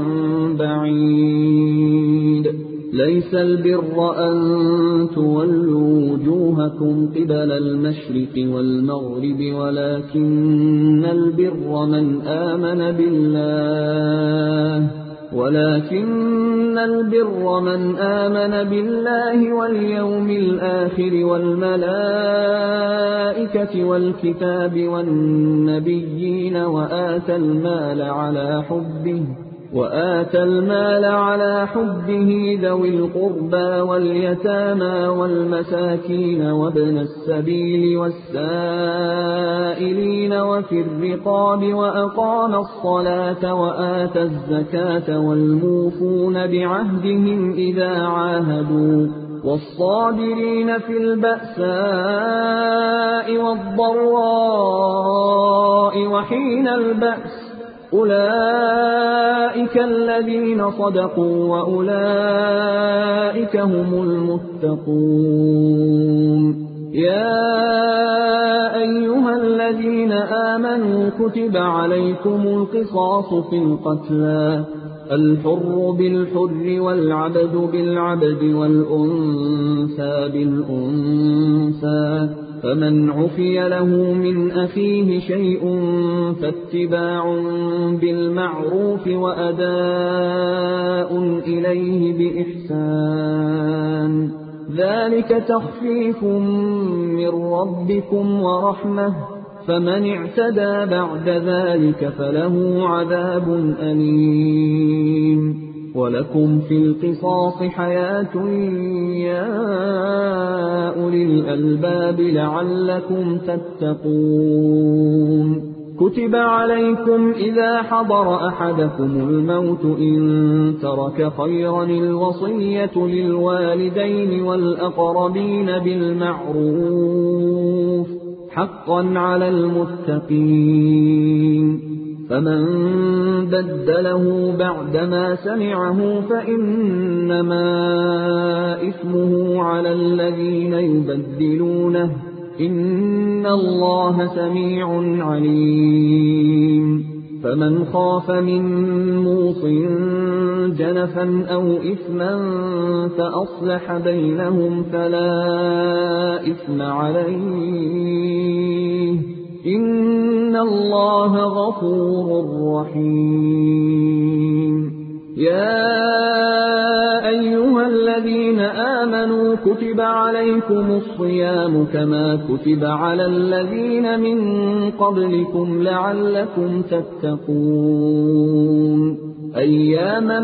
بعيد. ليس البر أن تولوا وجوهكم قبل المشرق والمغرب ولكن البر من آمن بالله ولكن البر من آمن بالله واليوم الآخر والملائكة والكتاب والنبيين وآتى المال على حبه وآتى المال على حبه ذوي القربى واليتامى والمساكين وابن السبيل والسائلين وفي الرقاب وأقام الصلاة وآتى الزكاة والموفون بعهدهم إذا عاهدوا والصابرين في البأساء والضراء وحين البأس أولئك الذين صدقوا وأولئك هم المتقون. يا أيها الذين آمنوا كتب عليكم القصاص في القتلى الحر بالحر والعبد بالعبد والأنثى بالأنثى فمن عفي له من أخيه شيء فاتباع بالمعروف وأداء إليه بإحسان ذلك تخفيف من ربكم ورحمة، فمن اعتدى بعد ذلك فله عذاب أليم. ولكم في القصاص حياة يا أولي الألباب لعلكم تتقون. كتب عليكم إذا حضر أحدكم الموت إن ترك خيرا الوصية للوالدين والأقربين بالمعروف حقا على المتقين، فمن بدله بعدما سمعه فإنما إثمه على الذين يبدلونه، إن الله سميع عليم. فمن خاف من موص جنفا أو إثما فأصلح بينهم فلا إثم عليه، إن الله غفور رحيم. يا أيها الذين آمنوا كتب عليكم الصيام كما كتب على الذين من قبلكم لعلكم تتقون. أياما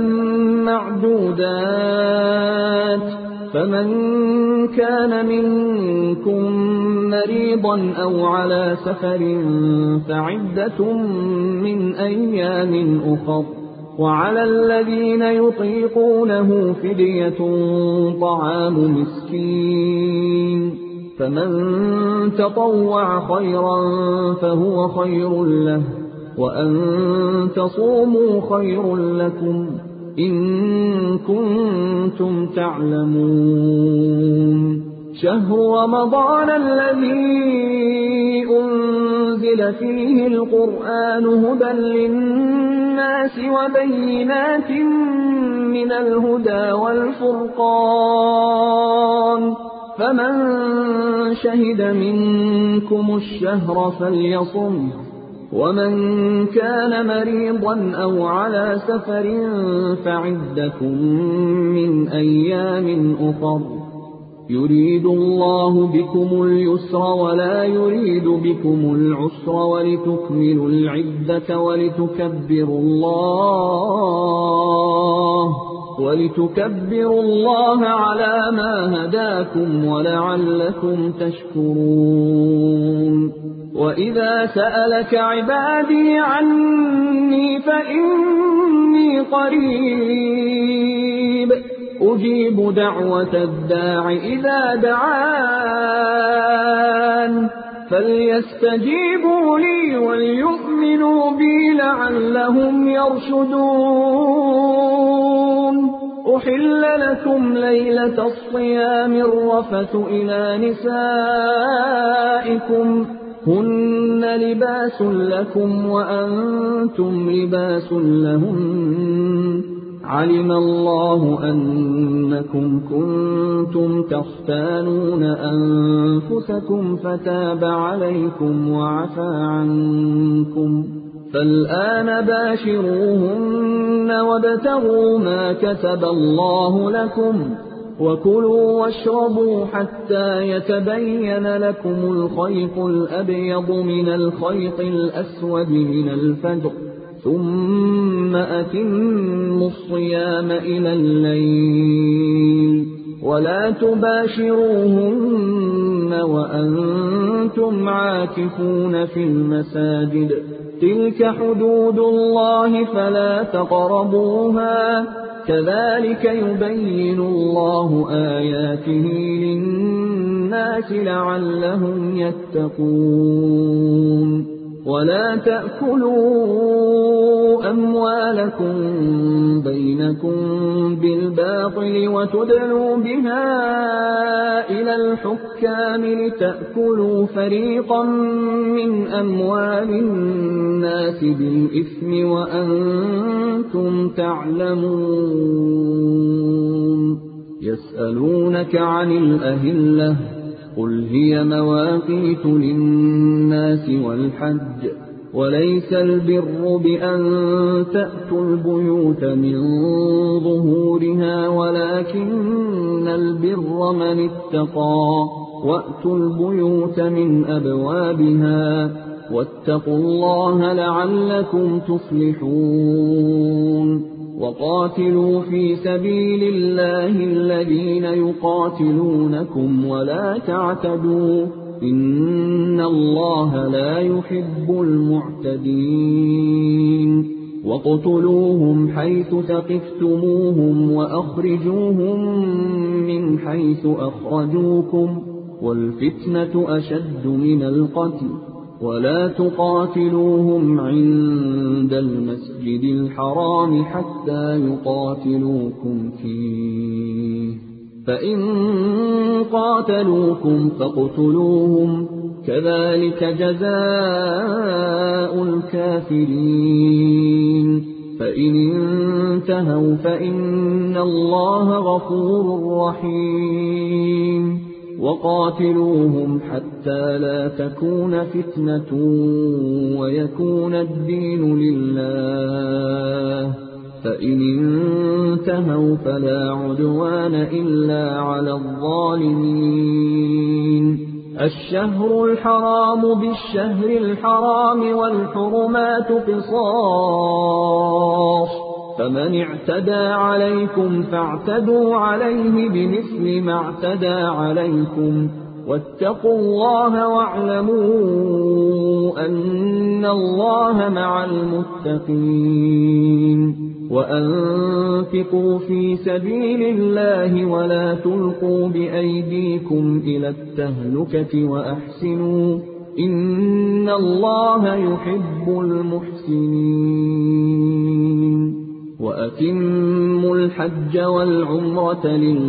معدودات، فمن كان منكم مريضا أو على سفر فعدة من أيام أخر، وعلى الذين يطيقونه فدية طعام مسكين، فمن تطوع خيرا فهو خير له، وأن تصوموا خير لكم إن كنتم تعلمون. شهر رمضان الذي أنزل فيه القرآن هدى للناس وبينات من الهدى والفرقان، فمن شهد منكم الشهر فليصمه، ومن كان مريضا أو على سفر فعدة من أيام أخر، يريد الله بكم اليسر ولا يريد بكم العسر ولتكملوا العدة ولتكبروا الله ولتكبروا الله على ما هداكم ولعلكم تشكرون. وإذا سألك عبادي عني فإني قريب أجيب دعوة الداع إذا دعان، فليستجيبوا لي وليؤمنوا بي لعلهم يرشدون. أحل لكم ليلة الصيام الرفث إلى نسائكم هن لباس لكم وأنتم لباس لهن، علم الله أنكم كنتم تختانون أنفسكم فتاب عليكم وعفى عنكم، فالآن باشروهن وابتغوا ما كتب الله لكم، وكلوا واشربوا حتى يتبين لكم الخيط الأبيض من الخيط الأسود من الفجر، ثم أتموا الصيام إلى الليل، ولا تباشروهن وأنتم عاكفون في المساجد، تلك حدود الله فلا تقربوها، كذلك يبين الله آياته للناس لعلهم يتقون. ولا تأكلوا أموالكم بينكم بالباطل وتدلوا بها إلى الحكام لتأكلوا فريقا من أموال الناس بالإثم وأنتم تعلمون. يسألونك عن الأهلة قل هي مواقيت للناس والحج، وليس البر بأن تأتوا البيوت من ظهورها ولكن البر من اتقى وأتوا البيوت من أبوابها واتقوا الله لعلكم تفلحون وقاتلوا في سبيل الله الذين يقاتلونكم ولا تعتدوا إن الله لا يحب المعتدين واقتلوهم حيث ثقفتموهم وأخرجوهم من حيث أخرجوكم والفتنة أشد من القتل ولا تقاتلوهم عند المسجد الحرام حتى يقاتلوكم فيه فإن قاتلوكم فاقتلوهم كذلك جزاء الكافرين فإن انتهوا فإن الله غفور رحيم وقاتلوهم حتى لا تكون فتنة ويكون الدين لله فإن انتهوا فلا عدوان إلا على الظالمين الشهر الحرام بالشهر الحرام والحرمات قصاص فمن اعتدى عليكم فاعتدوا عليه بمثل ما اعتدى عليكم واتقوا الله واعلموا أن الله مع المتقين وأنفقوا في سبيل الله ولا تلقوا بأيديكم إلى التهلكة وأحسنوا إن الله يحب المحسنين وأتموا الحج والعمرة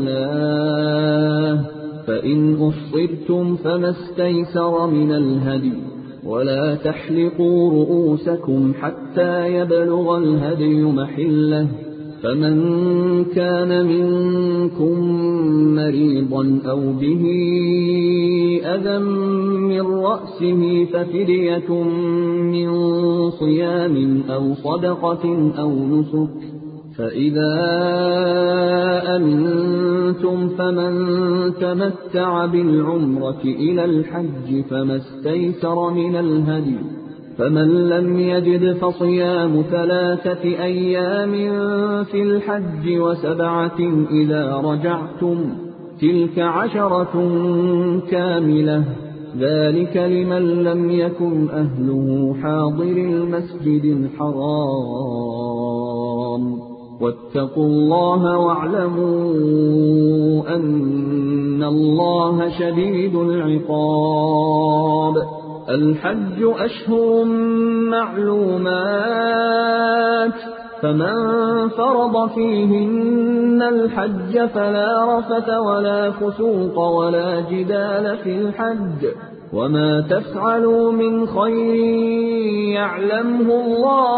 لله فإن أحصرتم فما استيسر من الهدي ولا تحلقوا رؤوسكم حتى يبلغ الهدي محله فمن كان منكم مريضا أو به أذى من رأسه ففدية من صيام أو صدقة أو نسك فإذا أمنتم فمن تمتع بالعمرة إلى الحج فما استيسر من الهدي فمن لم يجد فصيام ثلاثة أيام في الحج وسبعة إذا رجعتم تلك عشرة كاملة ذلك لمن لم يكن أهله حاضر المسجد الحرام واتقوا الله واعلموا أن الله شديد العقاب الحج أشهر معلومات فمن فرض فيهن الحج فلا رفث ولا فسوق ولا جدال في الحج وما تفعلوا من خير يعلمه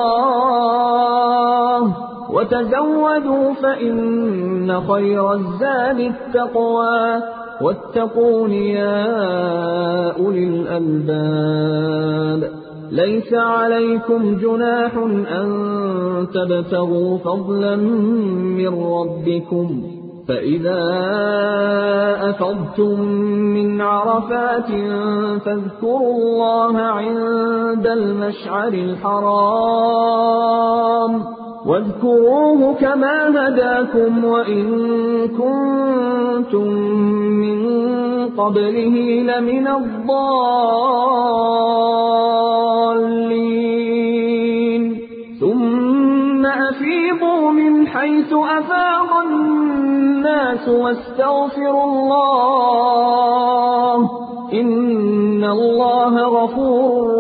الله وتزودوا فإن خير الزاد التقوى واتقون يا أولي الألباب ليس عليكم جناح أن تبتغوا فضلا من ربكم فإذا أفضتم من عرفات فاذكروا الله عند المشعر الحرام واذكروه كما هداكم وإن كنتم من قبله لمن الضالين ثم أفيضوا من حيث أفاض الناس واستغفروا الله إن الله غفور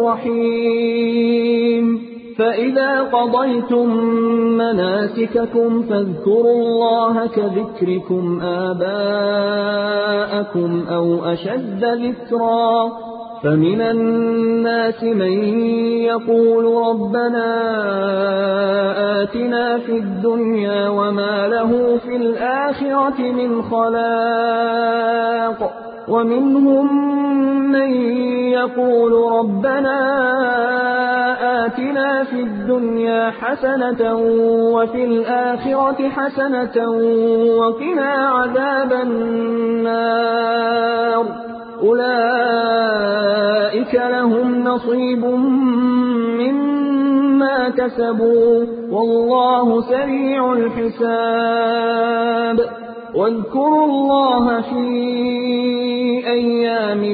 رحيم فإذا قضيتم مناسككم فاذكروا الله كذكركم آباءكم أو أشد ذكرا فمن الناس من يقول ربنا آتنا في الدنيا وما له في الآخرة من خلاق ومنهم من يقول ربنا آتنا في الدنيا حسنة وفي الآخرة حسنة وقنا عذاب النار أولئك لهم نصيب مما كسبوا والله سريع الحساب واذكروا الله في أيام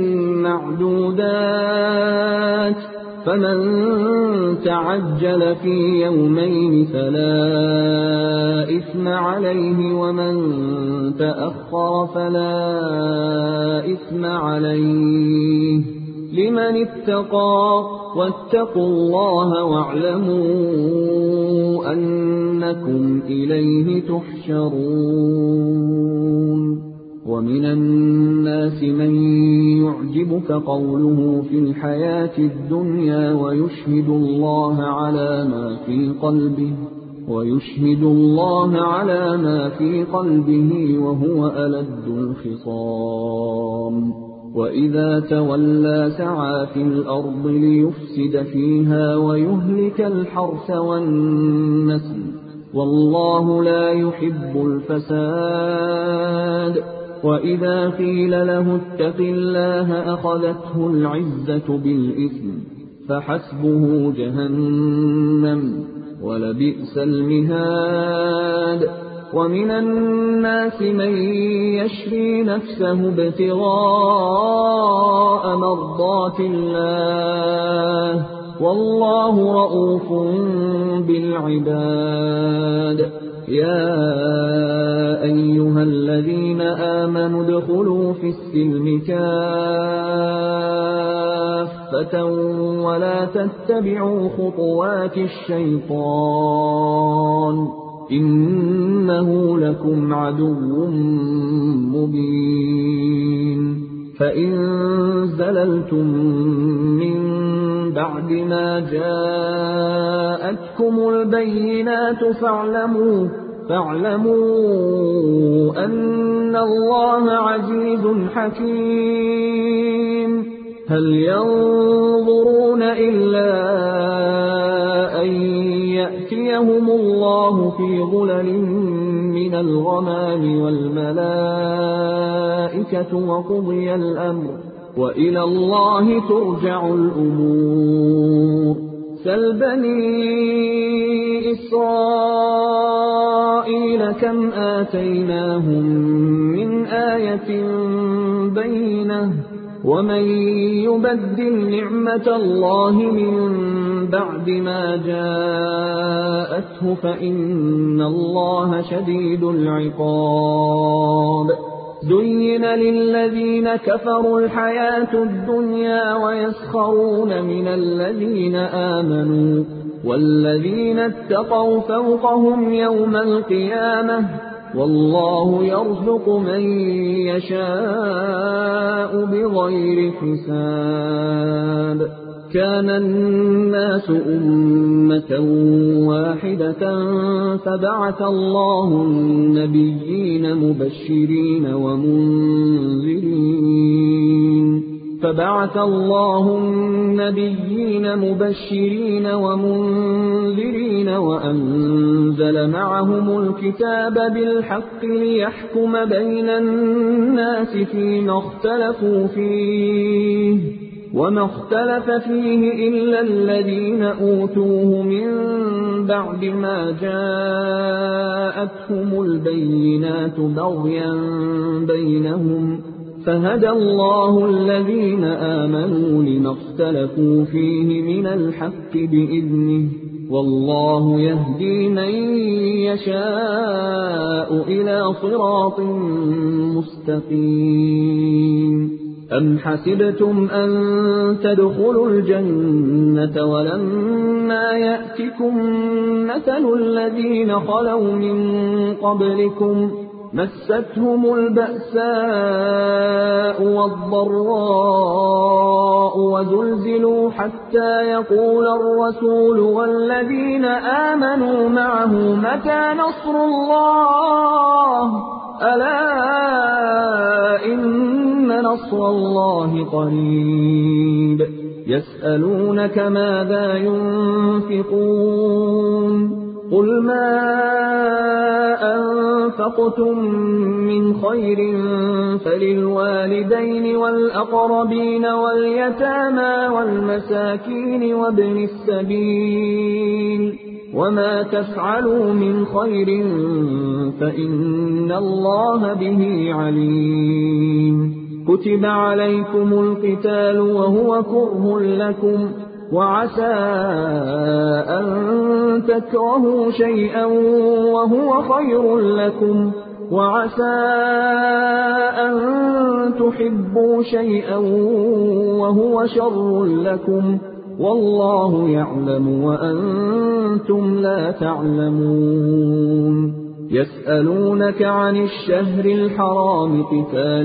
معدودات فمن تعجل في يومين فلا إثم عليه ومن تأخر فلا إثم عليه لمن اتقى واتقوا الله واعلموا أنكم إليه تحشرون ومن الناس من يعجبك قوله في الحياة الدنيا ويشهد الله على ما في قلبه ويشهد الله على ما في قلبه وهو ألد الخصام وإذا تولى سعى في الأرض ليفسد فيها ويهلك الحرث والنسل والله لا يحب الفساد وإذا قيل له اتق الله أخذته العزة بالإثم فحسبه جهنم ولبئس المهاد ومن الناس من يشري نفسه ابتغاء مرضات الله والله رءوف بالعباد يا أيها الذين آمنوا ادخلوا في السلم كافة ولا تتبعوا خطوات الشيطان إنه لكم عدو مبين فإن زللتم من بعد ما جاءتكم البينات فاعلموا فاعلموا أن الله عزيز حكيم هل ينظرون إلا أن يأتيهم الله في ظلل من الغمام والملائكة وقضي الأمر وإلى الله ترجع الأمور سل بني إسرائيل كم آتيناهم من آية بينة ومن يبدل نعمة الله من بعد ما جاءته فإن الله شديد العقاب زين للذين كفروا الحياة الدنيا ويسخرون من الذين آمنوا والذين اتقوا فوقهم يوم القيامة والله يرزق من يشاء بغير حساب كان الناس أمة واحدة فبعث الله النبيين مبشرين ومنذرين فبعث الله النبيين مبشرين ومنذرين وأنزل معهم الكتاب بالحق ليحكم بين الناس فيما اختلفوا فيه وما اختلف فيه إلا الذين أوتوه من بعد ما جاءتهم البينات بغيا بينهم فهدى الله الذين آمنوا لما اختلفوا فيه من الحق بإذنه والله يهدي من يشاء إلى صراط مستقيم أم حسبتم أن تدخلوا الجنة ولما يأتكم مثل الذين خلوا من قبلكم مستهم البأساء والضراء وزلزلوا حتى يقول الرسول والذين آمنوا معه متى نصر الله ألا إن نصر الله قريب يسألونك ماذا ينفقون قل ما أنفقتم من خير فللوالدين والأقربين واليتامى والمساكين وابن السبيل وما تفعلوا من خير فإن الله به عليم كتب عليكم القتال وهو كره لكم وعسى أن تكرهوا شيئا وهو خير لكم وعسى أن تحبوا شيئا وهو شر لكم والله يعلم وأنتم لا تعلمون يسألونك عن الشهر الحرام قتال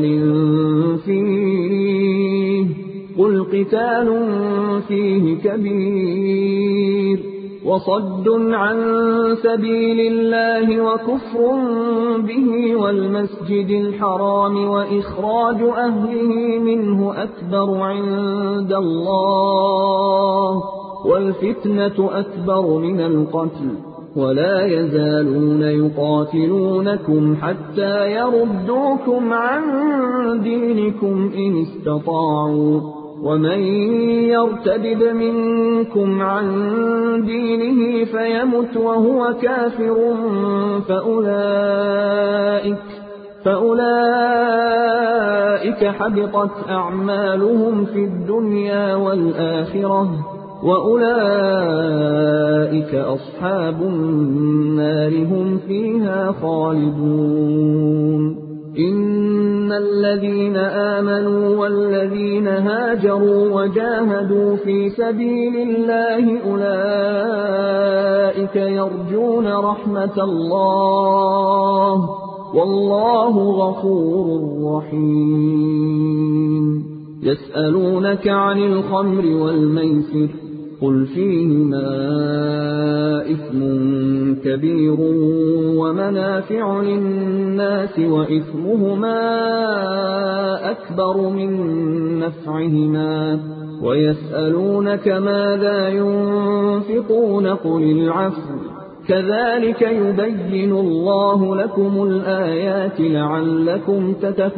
فيه قل قتال فيه كبير وصد عن سبيل الله وكفر به والمسجد الحرام وإخراج أهله منه أكبر عند الله والفتنة أكبر من القتل ولا يزالون يقاتلونكم حتى يردوكم عن دينكم إن استطاعوا ومن يرتد منكم عن دينه فيمت وهو كافر فأولئك, فأولئك حبطت أعمالهم في الدنيا والآخرة وأولئك أصحاب النار هم فيها خالدون إن الذين آمنوا والذين هاجروا وجاهدوا في سبيل الله أولئك يرجون رحمة الله والله غفور رحيم يسألونك عن الخمر والميسر قل فيهما إثم كبير ومنافع للناس وإثمهما أكبر من نفعهما ويسألونك ماذا ينفقون قل العفو كذلك يبين الله لكم الآيات لعلكم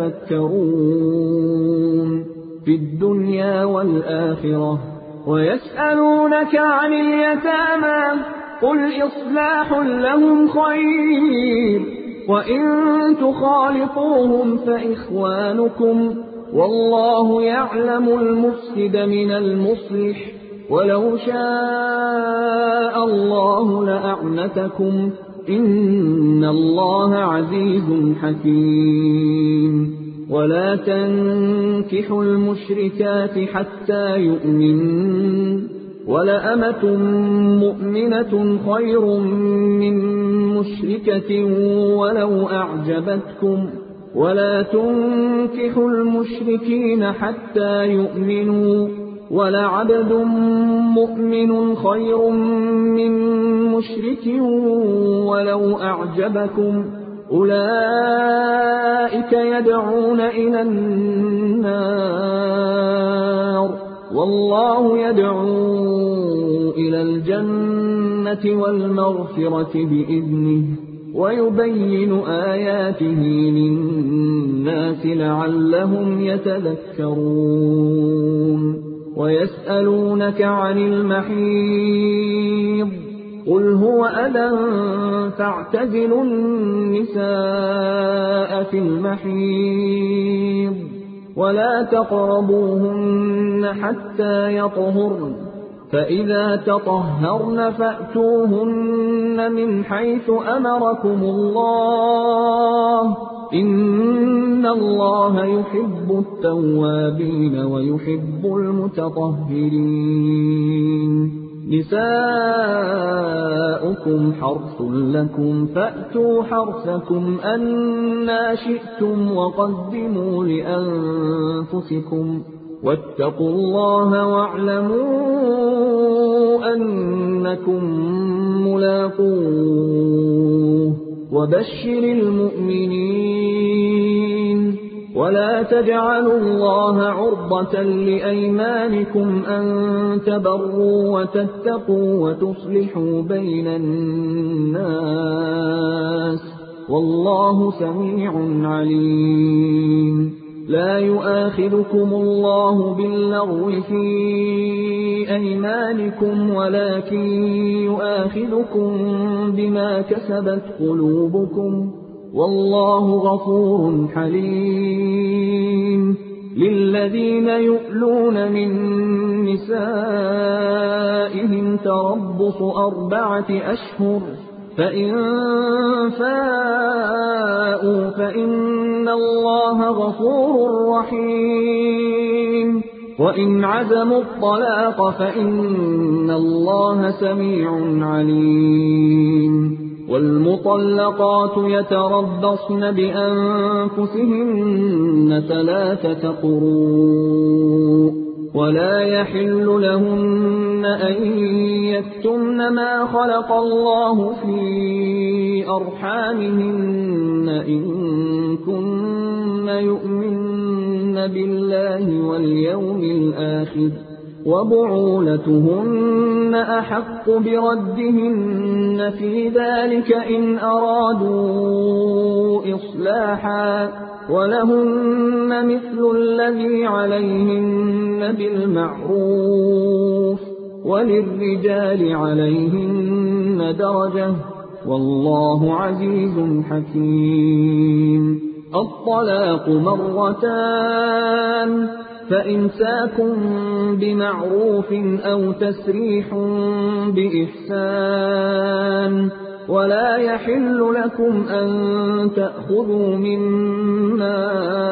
تتفكرون في الدنيا والآخرة ويسألونك عن اليتامى قل إصلاح لهم خير وإن تخالطوهم فإخوانكم والله يعلم المفسد من المصلح ولو شاء الله لأعنتكم إن الله عزيز حكيم ولا تنكحوا المشركات حتى يؤمنن ولأمة مؤمنة خير من مشركة ولو أعجبتكم ولا تنكحوا المشركين حتى يؤمنوا ولعبد مؤمن خير من مشرك ولو أعجبكم أولئك يدعون إلى النار والله يدعو إلى الجنة والمغفرة بإذنه ويبين آياته للناس لعلهم يتذكرون ويسألونك عن المحيض قل هو أذى فاعتزلوا النساء في المحيض ولا تقربوهن حتى يطهرن فإذا تطهرن فأتوهن من حيث أمركم الله إن الله يحب التوابين ويحب المتطهرين نساؤكم حرث لكم فأتوا حرثكم أنى شئتم وقدموا لأنفسكم واتقوا الله واعلموا أنكم ملاقوه وبشر المؤمنين. ولا تجعلوا الله عرضة لأيمانكم أن تبروا وتتقوا وتصلحوا بين الناس والله سميع عليم. لا يؤاخذكم الله باللغو في أيمانكم ولكن يؤاخذكم بما كسبت قلوبكم والله غفور حليم. للذين يؤلون من نسائهم تربص أربعة أشهر فإن فاءوا فإن الله غفور رحيم. وإن عزموا الطلاق فإن الله سميع عليم. والمطلقات يتربصن بأنفسهن ثلاثة قروء ولا يحل لهن أن يكتمن ما خلق الله في أرحامهن إن كن يؤمن بالله واليوم الآخر وبعولتهن أحق بردهن في ذلك إن أرادوا إصلاحا ولهن مثل الذي عليهن بالمعروف وللرجال عليهن درجة والله عزيز حكيم. الطلاق مرتان فإمساك بمعروف أو تسريح بإحسان. ولا يحل لكم أن تأخذوا مما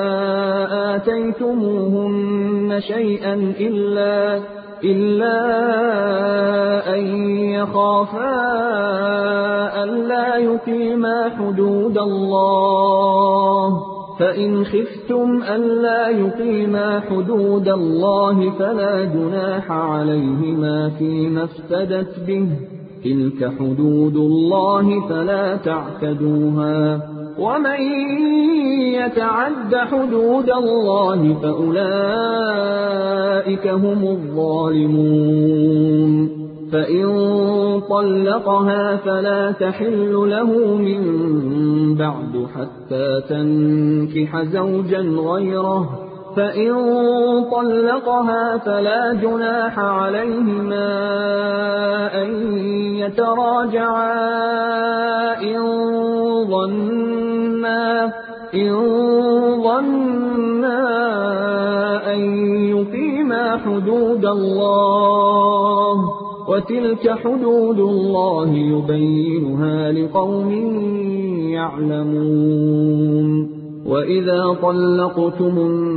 آتيتموهن شيئا إلا إلا أن يخافا ألا يقيما حدود الله فإن خفتم ألا يقيما حدود الله فلا جناح عليهما فيما افتدت به تلك حدود الله فلا تعتدوها ومن يتعد حدود الله فأولئك هم الظالمون. فإن طلقها فلا تحل له من بعد حتى تنكح زوجا غيره فإن طلقها فلا جناح عليهما أن يتراجعا إن ظنا إن ظنا أن يقيما حدود الله وتلك حدود الله يبينها لقوم يعلمون. وإذا طلقتم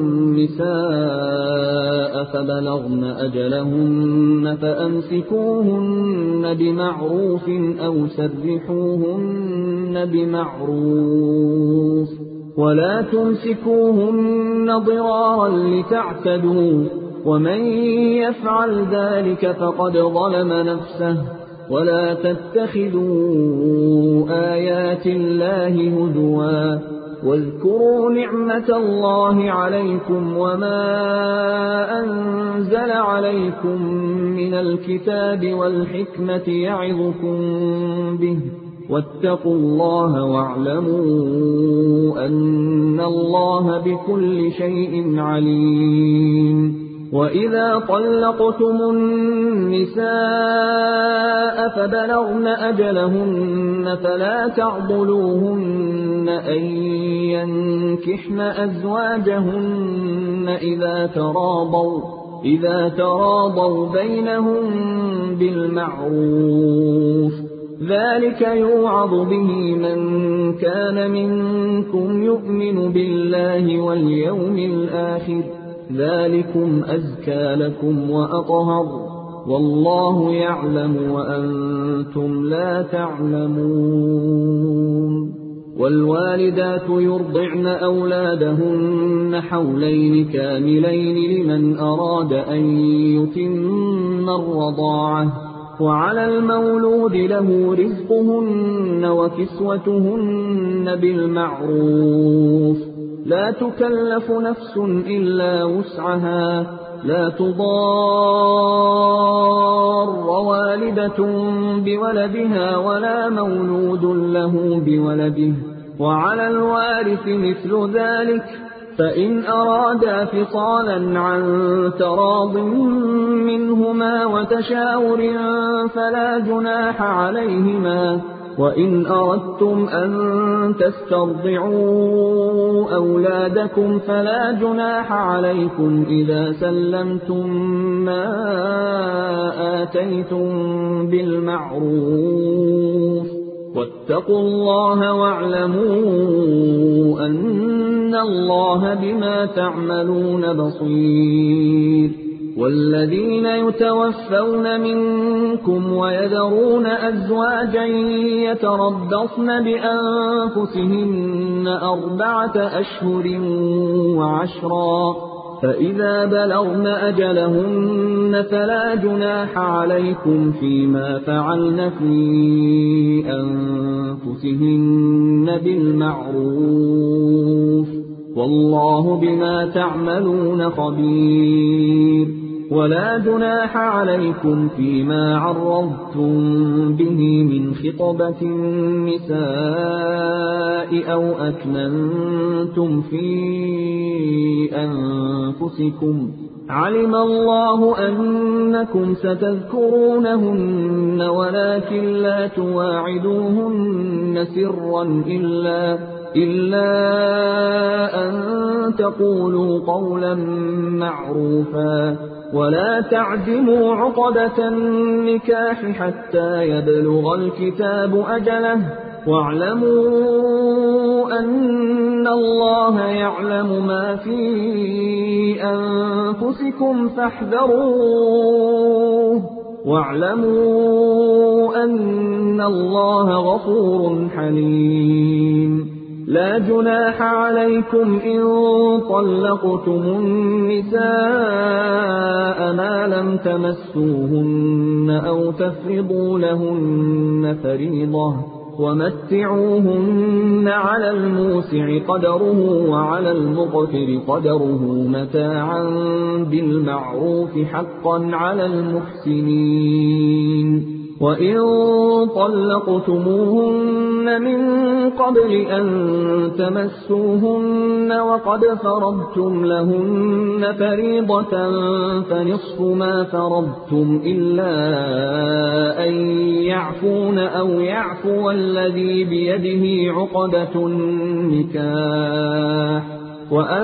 النساء فبلغن أجلهن فأمسكوهن بمعروف أو سرحوهن بمعروف ولا تمسكوهن ضرارا لتعتدوا ومن يفعل ذلك فقد ظلم نفسه. ولا تتخذوا آيات الله هزوا واذكروا نعمة الله عليكم وما أنزل عليكم من الكتاب والحكمة يعظكم به واتقوا الله واعلموا أن الله بكل شيء عليم. وإذا طلقتم النساء فبلغن أجلهن فلا تعضلوهن أن ينكحن أزواجهن إذا تراضوا إذا تراضوا بينهم بالمعروف ذلك يوعظ به من كان منكم يؤمن بالله واليوم الآخر ذلكم أزكى لكم وأطهر والله يعلم وأنتم لا تعلمون. والوالدات يرضعن أولادهن حولين كاملين لمن أراد أن يتم الرضاعة وعلى المولود له رزقهن وكسوتهن بالمعروف لا تكلف نفس إلا وسعها لا تضار والدة بولدها ولا مولود له بولده وعلى الوارث مثل ذلك فإن أرادا فصالا عن تراض منهما وتشاور فلا جناح عليهما وإن أردتم أن تسترضعوا أولادكم فلا جناح عليكم إذا سلمتم ما آتيتم بالمعروف واتقوا الله واعلموا أن الله بما تعملون بصير والذين يتوفون منكم ويذرون أزواجا يتربصن بأنفسهن أربعة أشهر وعشرا فإذا بلغن أجلهن فلا جناح عليكم فيما فعلن في أنفسهن بالمعروف والله بما تعملون خبير ولا جناح عليكم فيما عرضتم به من خطبة النساء أو أكننتم في أنفسكم علم الله أنكم ستذكرونهن ولكن لا تواعدوهن سرا إلا إلا أن تقولوا قولا معروفا ولا تعزموا عقدة النكاح حتى يبلغ الكتاب أجله واعلموا أن الله يعلم ما في أنفسكم فاحذروه واعلموا أن الله غفور حليم لا جناح عليكم إن طلقتم النساء ما لم تمسوهن أو تفرضوا لهن فريضة ومتعوهن على الموسع قدره وعلى المقتر قدره متاعا بالمعروف حقا على المحسنين وإن طلقتموهن من قبل أن تمسوهن وقد فرضتم لهن فريضة فنصف ما فرضتم إلا أن يعفون أو يعفو الذي بيده عقدة النكاح وأن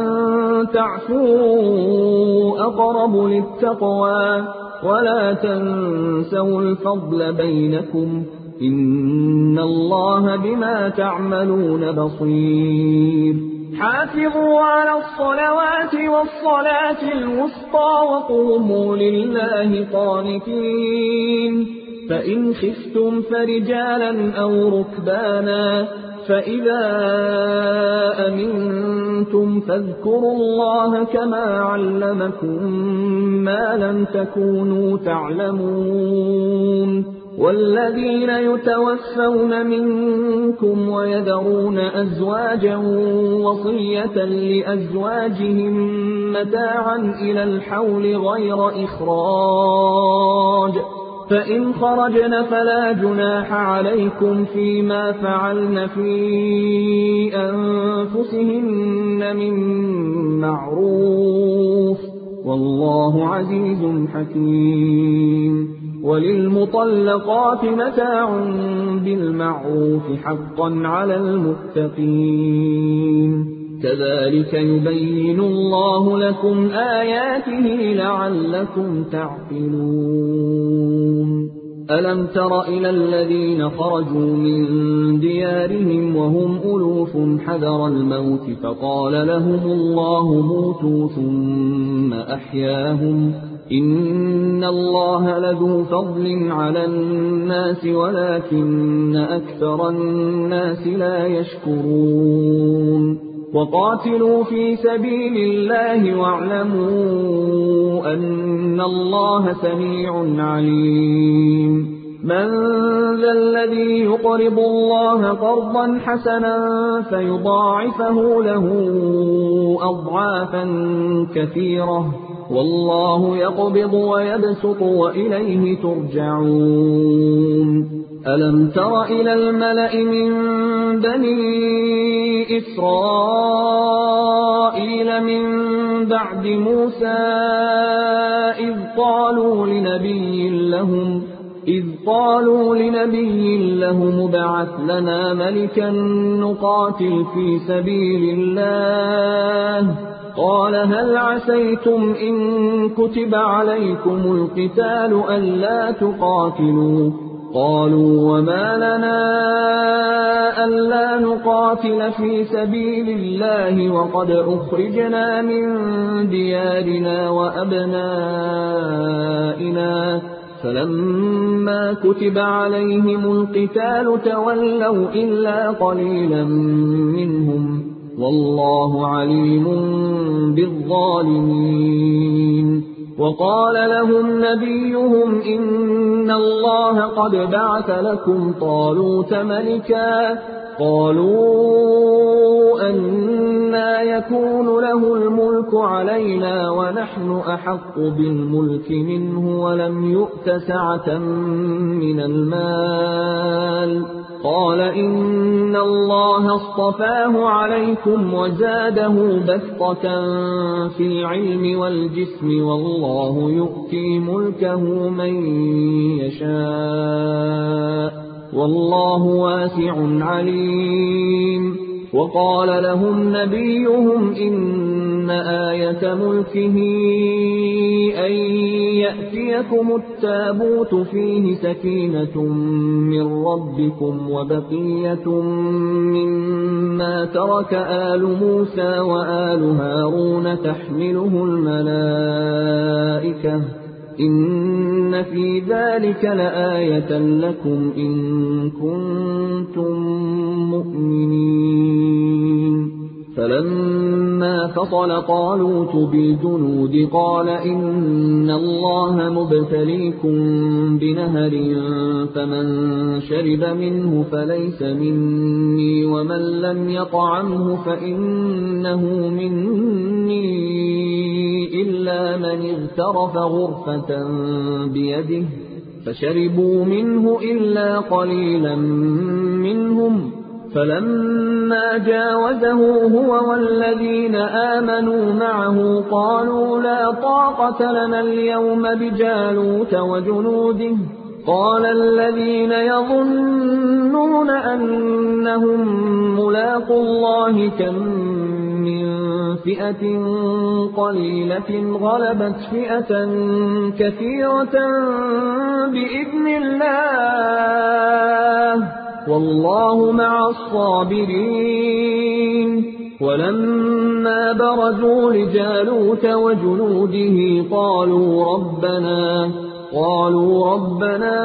تعفوا أقرب للتقوى ولا تنسوا الفضل بينكم إن الله بما تعملون بصير حافظوا على الصلوات والصلاة الوسطى وقوموا لله قانتين فإن خفتم فرجالا أو ركبانا فإذا أمنتم فاذكروا الله كما علمكم ما لم تكونوا تعلمون والذين يتوفون منكم ويذرون أزواجا وصية لأزواجهم متاعا إلى الحول غير إخراج فإن خرجن فلا جناح عليكم فيما فعلن في أنفسهن من معروف والله عزيز حكيم وللمطلقات متاع بالمعروف حقا على المتقين كذلك يبين الله لكم آياته لعلكم تعقلون ألم تر إلى الذين خرجوا من ديارهم وهم ألوف حذر الموت فقال لهم الله موتوا ثم أحياهم إن الله لذو فضل على الناس ولكن أكثر الناس لا يشكرون وقاتلوا في سبيل الله واعلموا أن الله سميع عليم من ذا الذي يقرض الله قرضا حسنا فيضاعفه له أضعافا كثيرة والله يقبض ويبسط وإليه ترجعون ألم تر إلى الملأ من بني إسرائيل من بعد موسى إذ قالوا لنبي لهم إذ قالوا لنبي له ابعث لنا ملكا نقاتل في سبيل الله قال هل عسيتم إن كتب عليكم القتال ألا تقاتلوا قالوا وما لنا ألا نقاتل في سبيل الله وقد أخرجنا من ديارنا وأبنائنا فلما كتب عليهم القتال تولوا إلا قليلا منهم والله عليم بالظالمين وقال لهم نبيهم إن الله قد بعث لكم طالوت ملكا قالوا أنى يكون له الملك علينا ونحن أحق بالملك منه ولم يؤت سعة من المال قال إن الله اصطفاه عليكم وزاده بسطة في العلم والجسم والله يؤتي ملكه من يشاء والله واسع عليم وقال لهم نبيهم إن آية ملكه أن يأتيكم التابوت فيه سكينة من ربكم وبقية مما ترك آل موسى وآل هارون تحمله الملائكة إن في ذلك لآية لكم إن كنتم مؤمنين فلما فصل طالوت بالجنود قال إن الله مبتليكم بنهر فمن شرب منه فليس مني ومن لم يطعمه فإنه مني إلا من اغترف غرفة بيده فشربوا منه إلا قليلا منهم فلما جاوزه هو والذين آمنوا معه قالوا لا طاقة لنا اليوم بجالوت وجنوده قال الذين يظنون أنهم ملاقو الله كم من فئة قليلة غلبت فئة كثيرة بإذن الله والله مع الصابرين ولما برزوا لجالوت وجنوده قالوا ربنا قالوا ربنا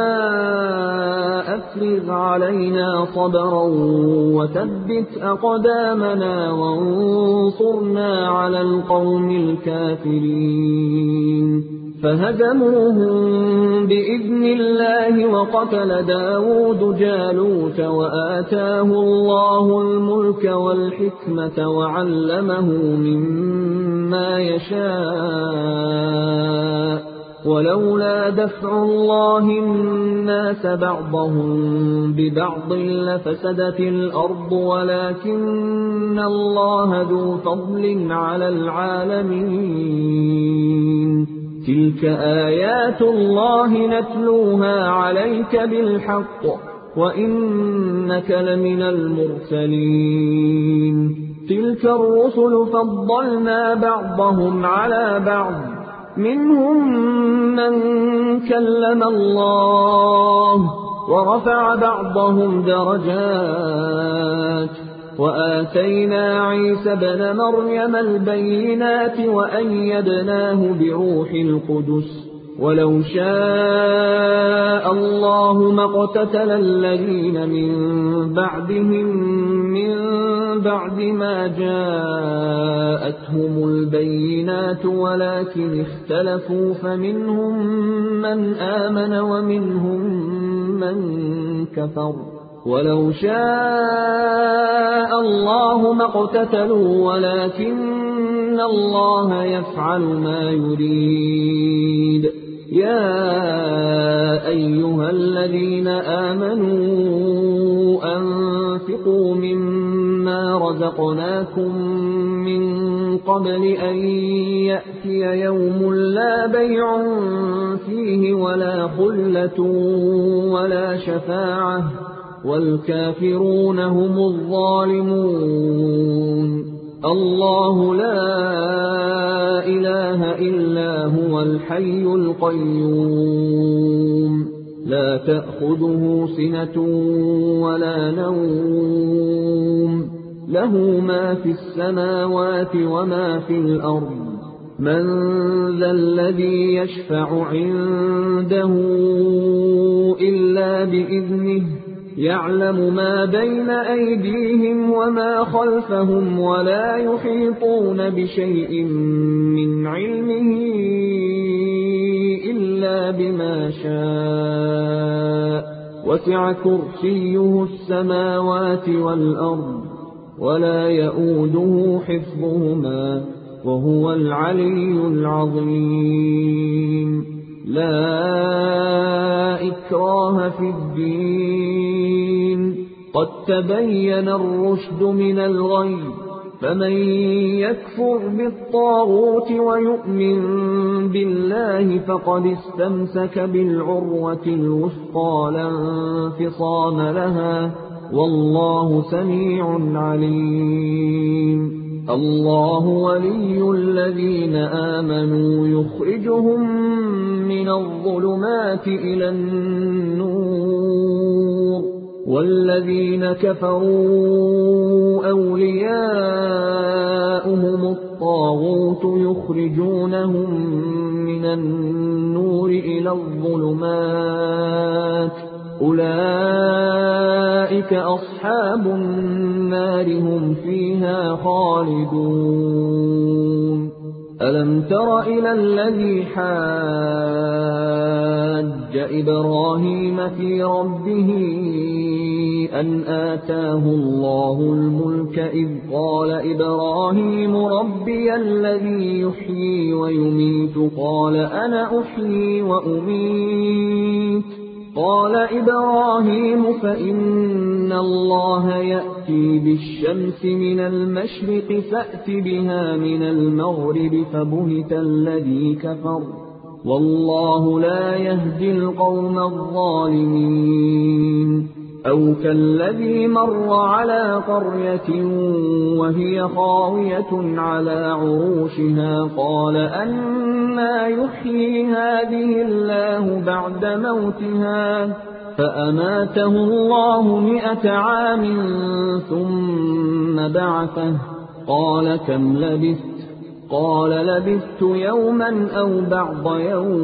أفرغ علينا صبرا وثبت أقدامنا وانصرنا على القوم الكافرين فهزموهم بإذن الله وقتل داود جالوت وآتاه الله الملك والحكمة وعلمه مما يشاء ولولا دفع الله الناس بعضهم ببعض لفسدت الأرض ولكن الله ذو فضل على العالمين تلك آيات الله نتلوها عليك بالحق وإنك لمن المرسلين تلك الرسل فضلنا بعضهم على بعض منهم من كلم الله ورفع بعضهم درجات وآتينا عيسى ابن مريم البينات وأيدناه بروح القدس ولو شاء الله ما اقتتل الذين من بعدهم من بعد ما جاءتهم البينات ولكن اختلفوا فمنهم من آمن ومنهم من كفر ولو شاء الله ما اقتتلوا ولكن الله يفعل ما يريد. يا أيها الذين آمنوا أنفقوا مما رزقناكم من قبل أن يأتي يوم لا بيع فيه ولا خلة ولا شفاعة والكافرون هم الظالمون. الله لا إله إلا هو الحي القيوم لا تأخذه سنة ولا نوم له ما في السماوات وما في الأرض من ذا الذي يشفع عنده إلا بإذنه يعلم ما بين أيديهم وما خلفهم ولا يحيطون بشيء من علمه إلا بما شاء وسع كرسيه السماوات والأرض ولا يئوده حفظهما وهو العلي العظيم. لا إكراه في الدين قد تبين الرشد من الغي فمن يكفر بالطاغوت ويؤمن بالله فقد استمسك بالعروة الوثقى لا انفصام لها والله سميع عليم. الله ولي الذين آمنوا يخرجهم من الظلمات إلى النور والذين كفروا أولياؤهم الطاغوت يخرجونهم من النور إلى الظلمات أولئك أصحاب النار هم فيها خالدون. ألم تر إلى الذي حاج إبراهيم في ربه أن آتاه الله الملك إذ قال إبراهيم ربي الذي يحيي ويميت قال أنا أحيي وأميت قال إبراهيم فإن الله يأتي بالشمس من المشرق فأت بها من المغرب فبهت الذي كفر والله لا يهدي القوم الظالمين. أو كالذي مر على قرية وهي خاوية على عروشها قال أنى يحيي هذه الله بعد موتها فأماته الله مئة عام ثم بعثه قال كم لبثت قال لبثت يوما أو بعض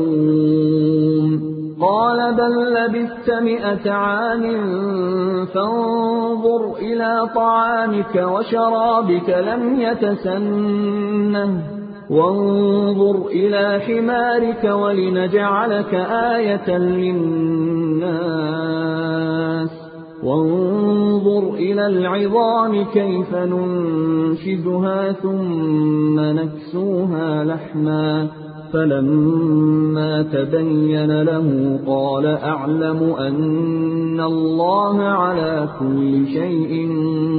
يوم قال بل لبثت مئة عام فانظر إلى طعامك وشرابك لم يتسنه وانظر إلى حمارك ولنجعلك آية للناس وانظر إلى العظام كيف ننشزها ثم نكسوها لحما فلما تبين له قال أعلم أن الله على كل شيء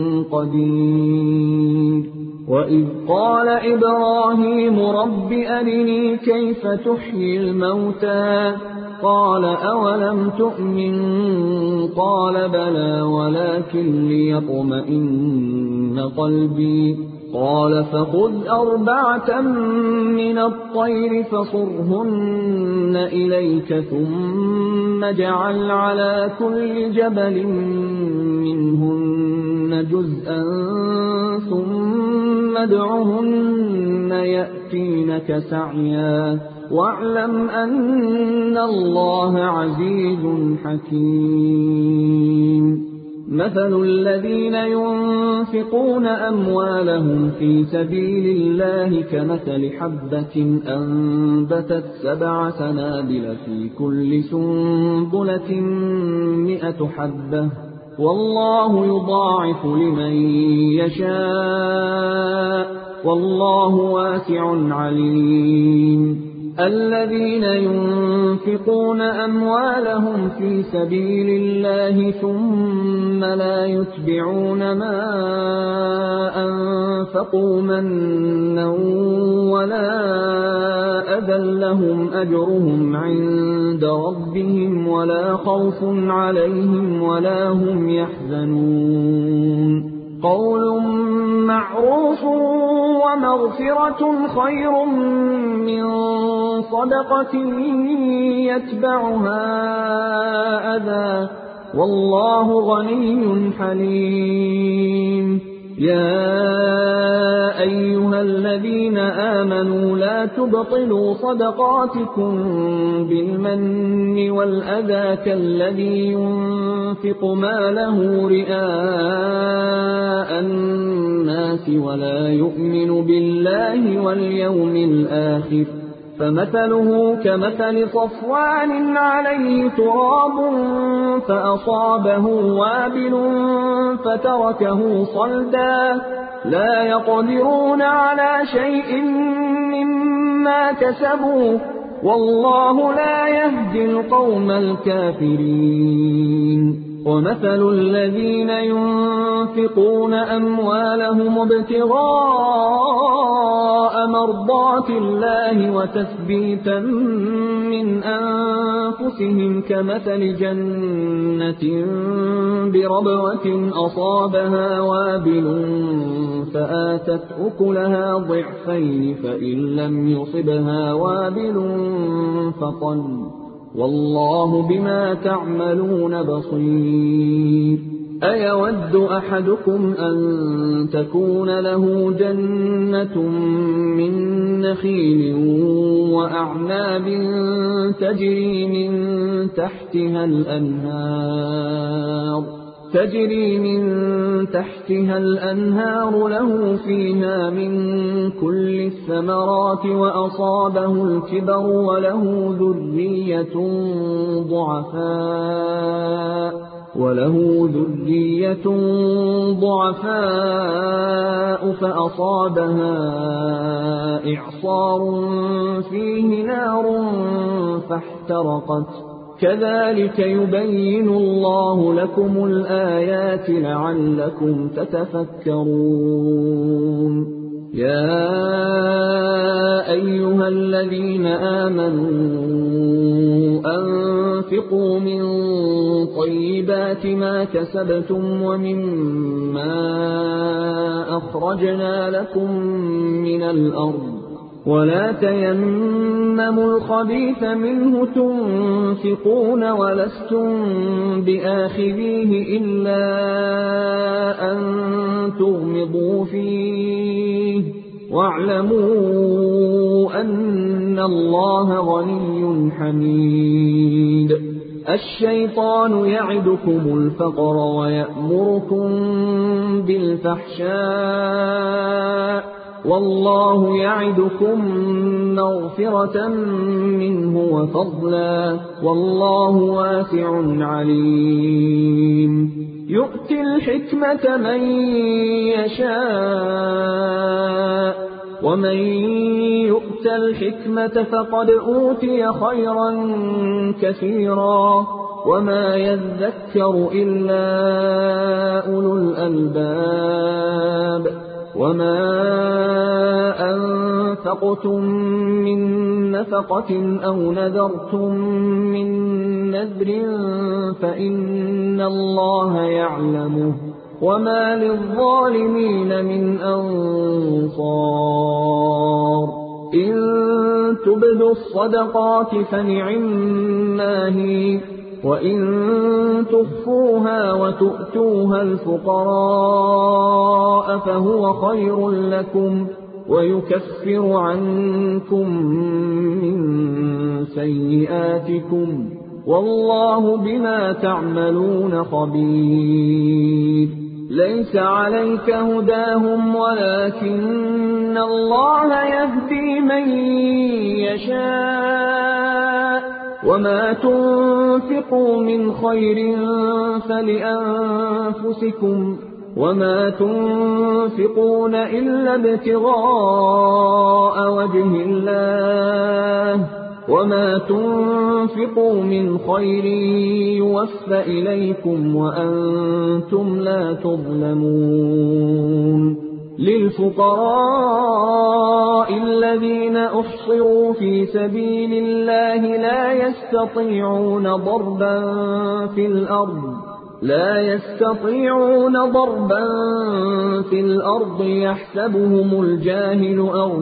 قدير. وإذ قال إبراهيم رب أرني كيف تحيي الموتى قال أولم تؤمن قال بلى ولكن ليطمئن قلبي قال فخذ أربعة من الطير فصرهن إليك ثم اجعل على كل جبل منهن جزءا ثم ادعهن يأتينك سعيا واعلم أن الله عزيز حكيم. مثل الذين ينفقون أموالهم في سبيل الله كمثل حبة أنبتت سبع سنابل في كل سنبلة مئة حبة، والله يضاعف لمن يشاء، والله واسع عليم. الذين ينفقون أموالهم في سبيل الله ثم لا يتبعون ما أنفقوا منا ولا أذى لهم أجرهم عند ربهم ولا خوف عليهم ولا هم يحزنون. قول معروف ومغفرة خير من صدقة يتبعها أذى، والله غني حليم. يا أيها الذين آمنوا لا تبطلوا صدقاتكم بالمن والأذى كالذي ينفق ماله رئاء الناس ولا يؤمن بالله واليوم الآخر، فمثله كمثل صفوان عليه تراب فأصابه وابل فتركه صلدا، لا يقدرون على شيء مما كسبوا، والله لا يهدي القوم الكافرين. ومثل الذين ينفقون أموالهم ابتغاء مرضات الله وتثبيتا من أنفسهم كمثل جنة بربوة أصابها وابل فآتت أكلها ضعفين فإن لم يصبها وابل فطل، والله بما تعملون بصير. أيود أحدكم أن تكون له جنة من نخيل وأعناب تجري من تحتها الأنهار تجري من تحتها الأنهار له فيها من كل الثمرات وأصابه الكبر وله ذرية ضعفاء وله ذرية ضعفاء فأصابها إعصار فيه نار فاحترقت، كذلك يبين الله لكم الآيات لعلكم تتفكرون. يا أيها الذين آمنوا أنفقوا من طيبات ما كسبتم ومما أخرجنا لكم من الأرض، ولا تيمموا الخبيث منه تنفقون ولستم بآخذيه إلا أن تغمضوا فيه، واعلموا أن الله غني حميد. الشيطان يعدكم الفقر ويأمركم بالفحشاء، والله يعدكم مغفرة منه وفضلا، والله واسع عليم. يؤتي الحكمة من يشاء، ومن يؤت الحكمة فقد أوتي خيرا كثيرا، وما يذكر إلا أولو الألباب. وما أنفقتم من نفقة أو نذرتم من نذر فإن الله يعلمه، وما للظالمين من أنصار. إن تبدوا الصدقات فنعما هي، وإن تخفوها وتؤتوها الفقراء فهو خير لكم، ويكفر عنكم من سيئاتكم والله بما تعملون خبير ليس عليك هداهم ولكن الله يهدي من يشاء وما تنفقوا من خير فلأنفسكم وما تنفقون إلا ابتغاء وجه الله وما تنفقوا من خير يوفى إليكم وأنتم لا تظلمون للفقراء الذين أحصروا في سبيل الله لا يستطيعون ضربا في الأرض لا يستطيعون ضربا في الأرض يحسبهم الجاهل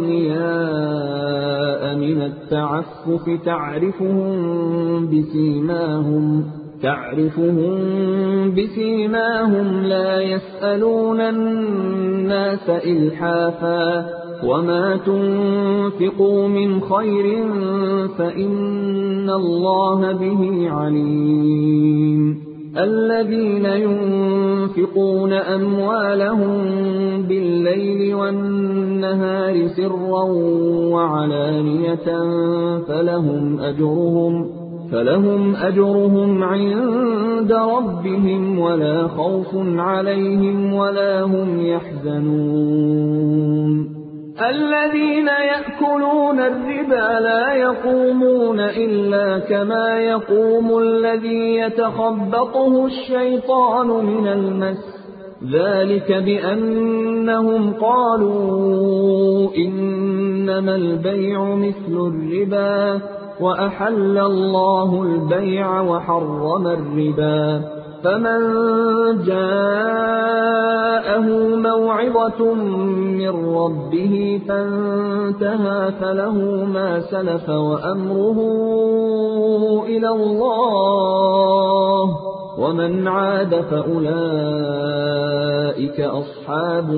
أغنياء من التعفف تعرفهم بسيماهم تعرفهم بسيماهم لا يسألون الناس إلحافا وما تنفقوا من خير فإن الله به عليم الذين ينفقون أموالهم بالليل والنهار سرا وعلانية فلهم أجرهم فلهم أجرهم عند ربهم ولا خوف عليهم ولا هم يحزنون الذين يأكلون الربا لا يقومون إلا كما يقوم الذي يتخبطه الشيطان من المس ذلك بأنهم قالوا إنما البيع مثل الربا وأحل الله البيع وحرم الربا فمن جاءه موعظة من ربه فانتهى فله ما سلف وأمره إلى الله ومن عاد فأولئك أصحاب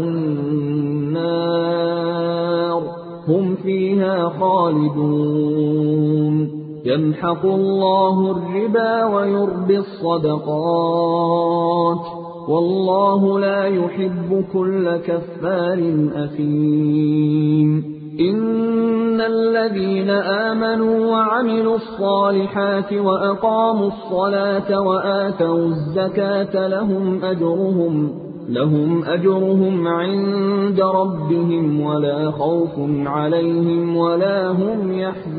النار هم فيها خالدون يمحق الله الربا ويربي الصدقات والله لا يحب كل كفار أثيم إن الذين آمنوا وعملوا الصالحات وأقاموا الصلاة وآتوا الزكاة لهم أجرهم لهم أجرهم عند ربهم ولا خوف عليهم ولا هم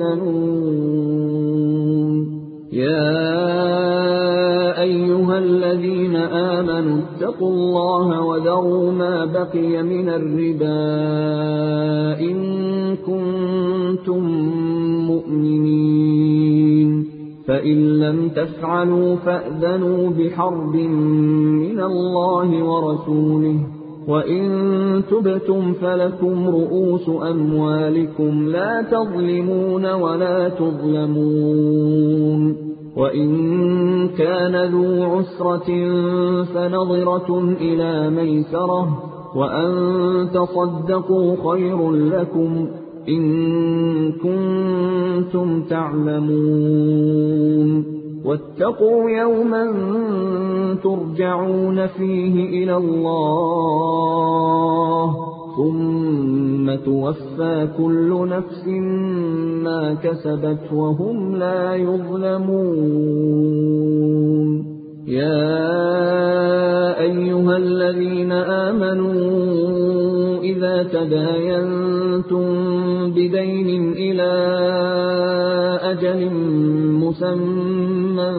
يحزنون يا أيها الذين آمنوا اتقوا الله وذروا ما بقي من الربا إن كنتم مؤمنين فإن لم تفعلوا فأذنوا بحرب من الله ورسوله وإن تبتم فلكم رؤوس أموالكم لا تظلمون ولا تظلمون وإن كان ذو عسرة فنظرة إلى ميسرة وأن تصدقوا خير لكم إن كنتم تعلمون واتقوا يوما ترجعون فيه إلى الله ثم توفى كل نفس ما كسبت وهم لا يظلمون يا أيها الذين آمنوا إذا تداينتم بدين إلى أجل مسمى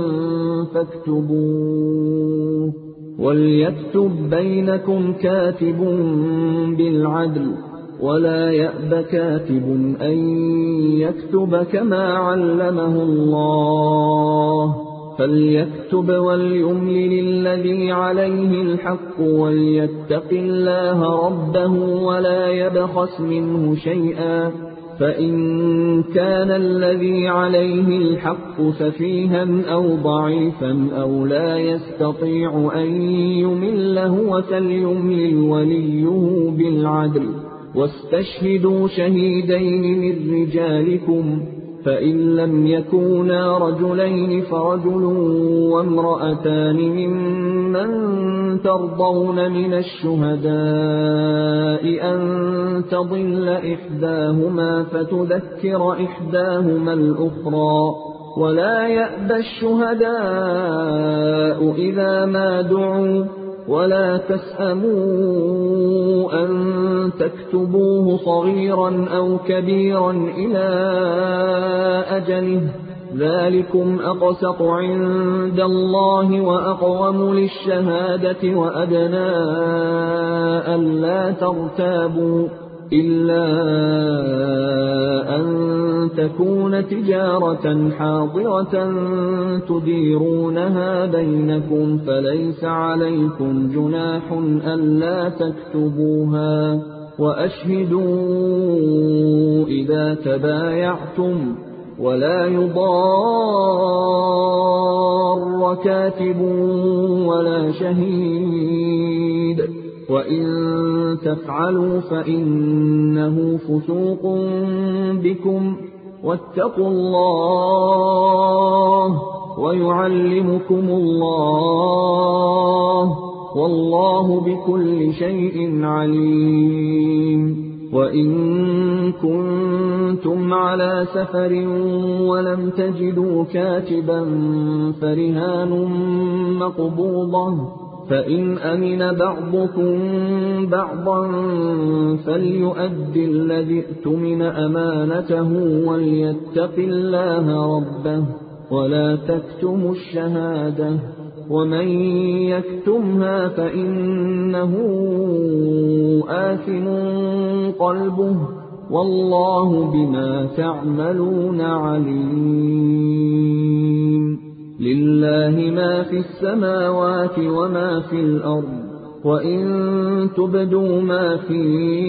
فاكتبوه وليكتب بينكم كاتب بالعدل ولا يأب كاتب أن يكتب كما علمه الله فليكتب وليملل الذي عليه الحق وليتق الله ربه ولا يبخس منه شيئا فإن كان الذي عليه الحق سفيها أو ضعيفا أو لا يستطيع أن يمل هو فليملل وليه بالعدل واستشهدوا شهيدين من رجالكم، فإن لم يكونا رجلين فرجل وامرأتان ممن ترضون من الشهداء أن تضل إحداهما فتذكر إحداهما الأخرى، ولا يأبى الشهداء إذا ما دعوا، ولا تسأموا أن تكتبوه صغيرا أو كبيرا إلى أجله، ذلكم أقسط عند الله وأقوم للشهادة وأدنى ألا ترتابوا، إلا أن تكون تجارة حاضرة تديرونها بينكم فليس عليكم جناح ألا تكتبوها، وأشهدوا إذا تبايعتم، ولا يضار كاتب ولا شهيد، وإن تفعلوا فإنه فسوق بكم، واتقوا الله ويعلمكم الله، والله بكل شيء عليم. وإن كنتم على سفر ولم تجدوا كاتبا فرهان مقبوضة، فإن أمن بعضكم بعضا فليؤد الذي ائتمن أمانته وليتق الله ربه، ولا تكتموا الشهادة، ومن يكتمها فإنه آثم قلبه، والله بما تعملون عليم. لله ما في السماوات وما في الأرض، وإن تبدوا ما في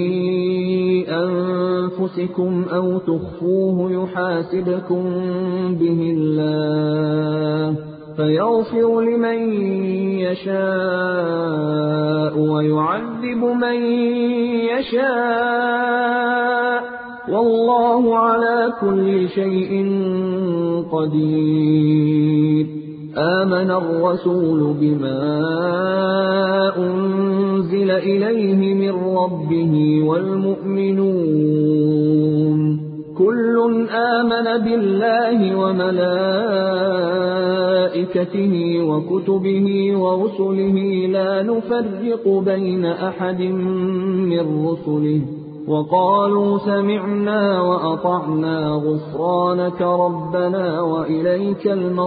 أنفسكم أو تخفوه يحاسبكم به الله، فيغفر لمن يشاء ويعذب من يشاء، والله على كل شيء قدير. آمن الرسول بما أنزل إليه من ربه والمؤمنون كل آمن بالله وملائكته وكتبه ورسله لا نفرق بين أحد من رسله، وقالوا سمعنا وأطعنا غفرانك ربنا وإليك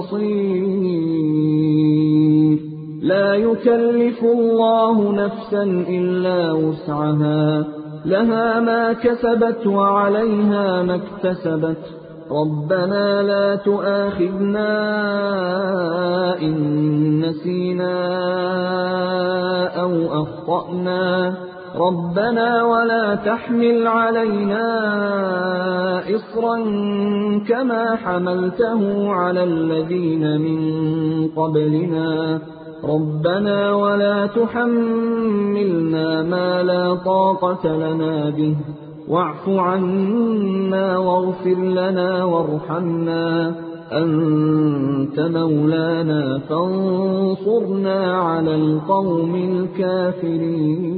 المصير. لا يكلف الله نفسا إلا وسعها، لها ما كسبت وعليها ما اكتسبت، ربنا لا تؤاخذنا إن نسينا أو أخطأنا، ربنا ولا تحمل علينا إصرا كما حملته على الذين من قبلنا، ربنا ولا تحملنا ما لا طاقة لنا به، واعف عنا واغفر لنا وارحمنا، أنت مولانا فانصرنا على القوم الكافرين.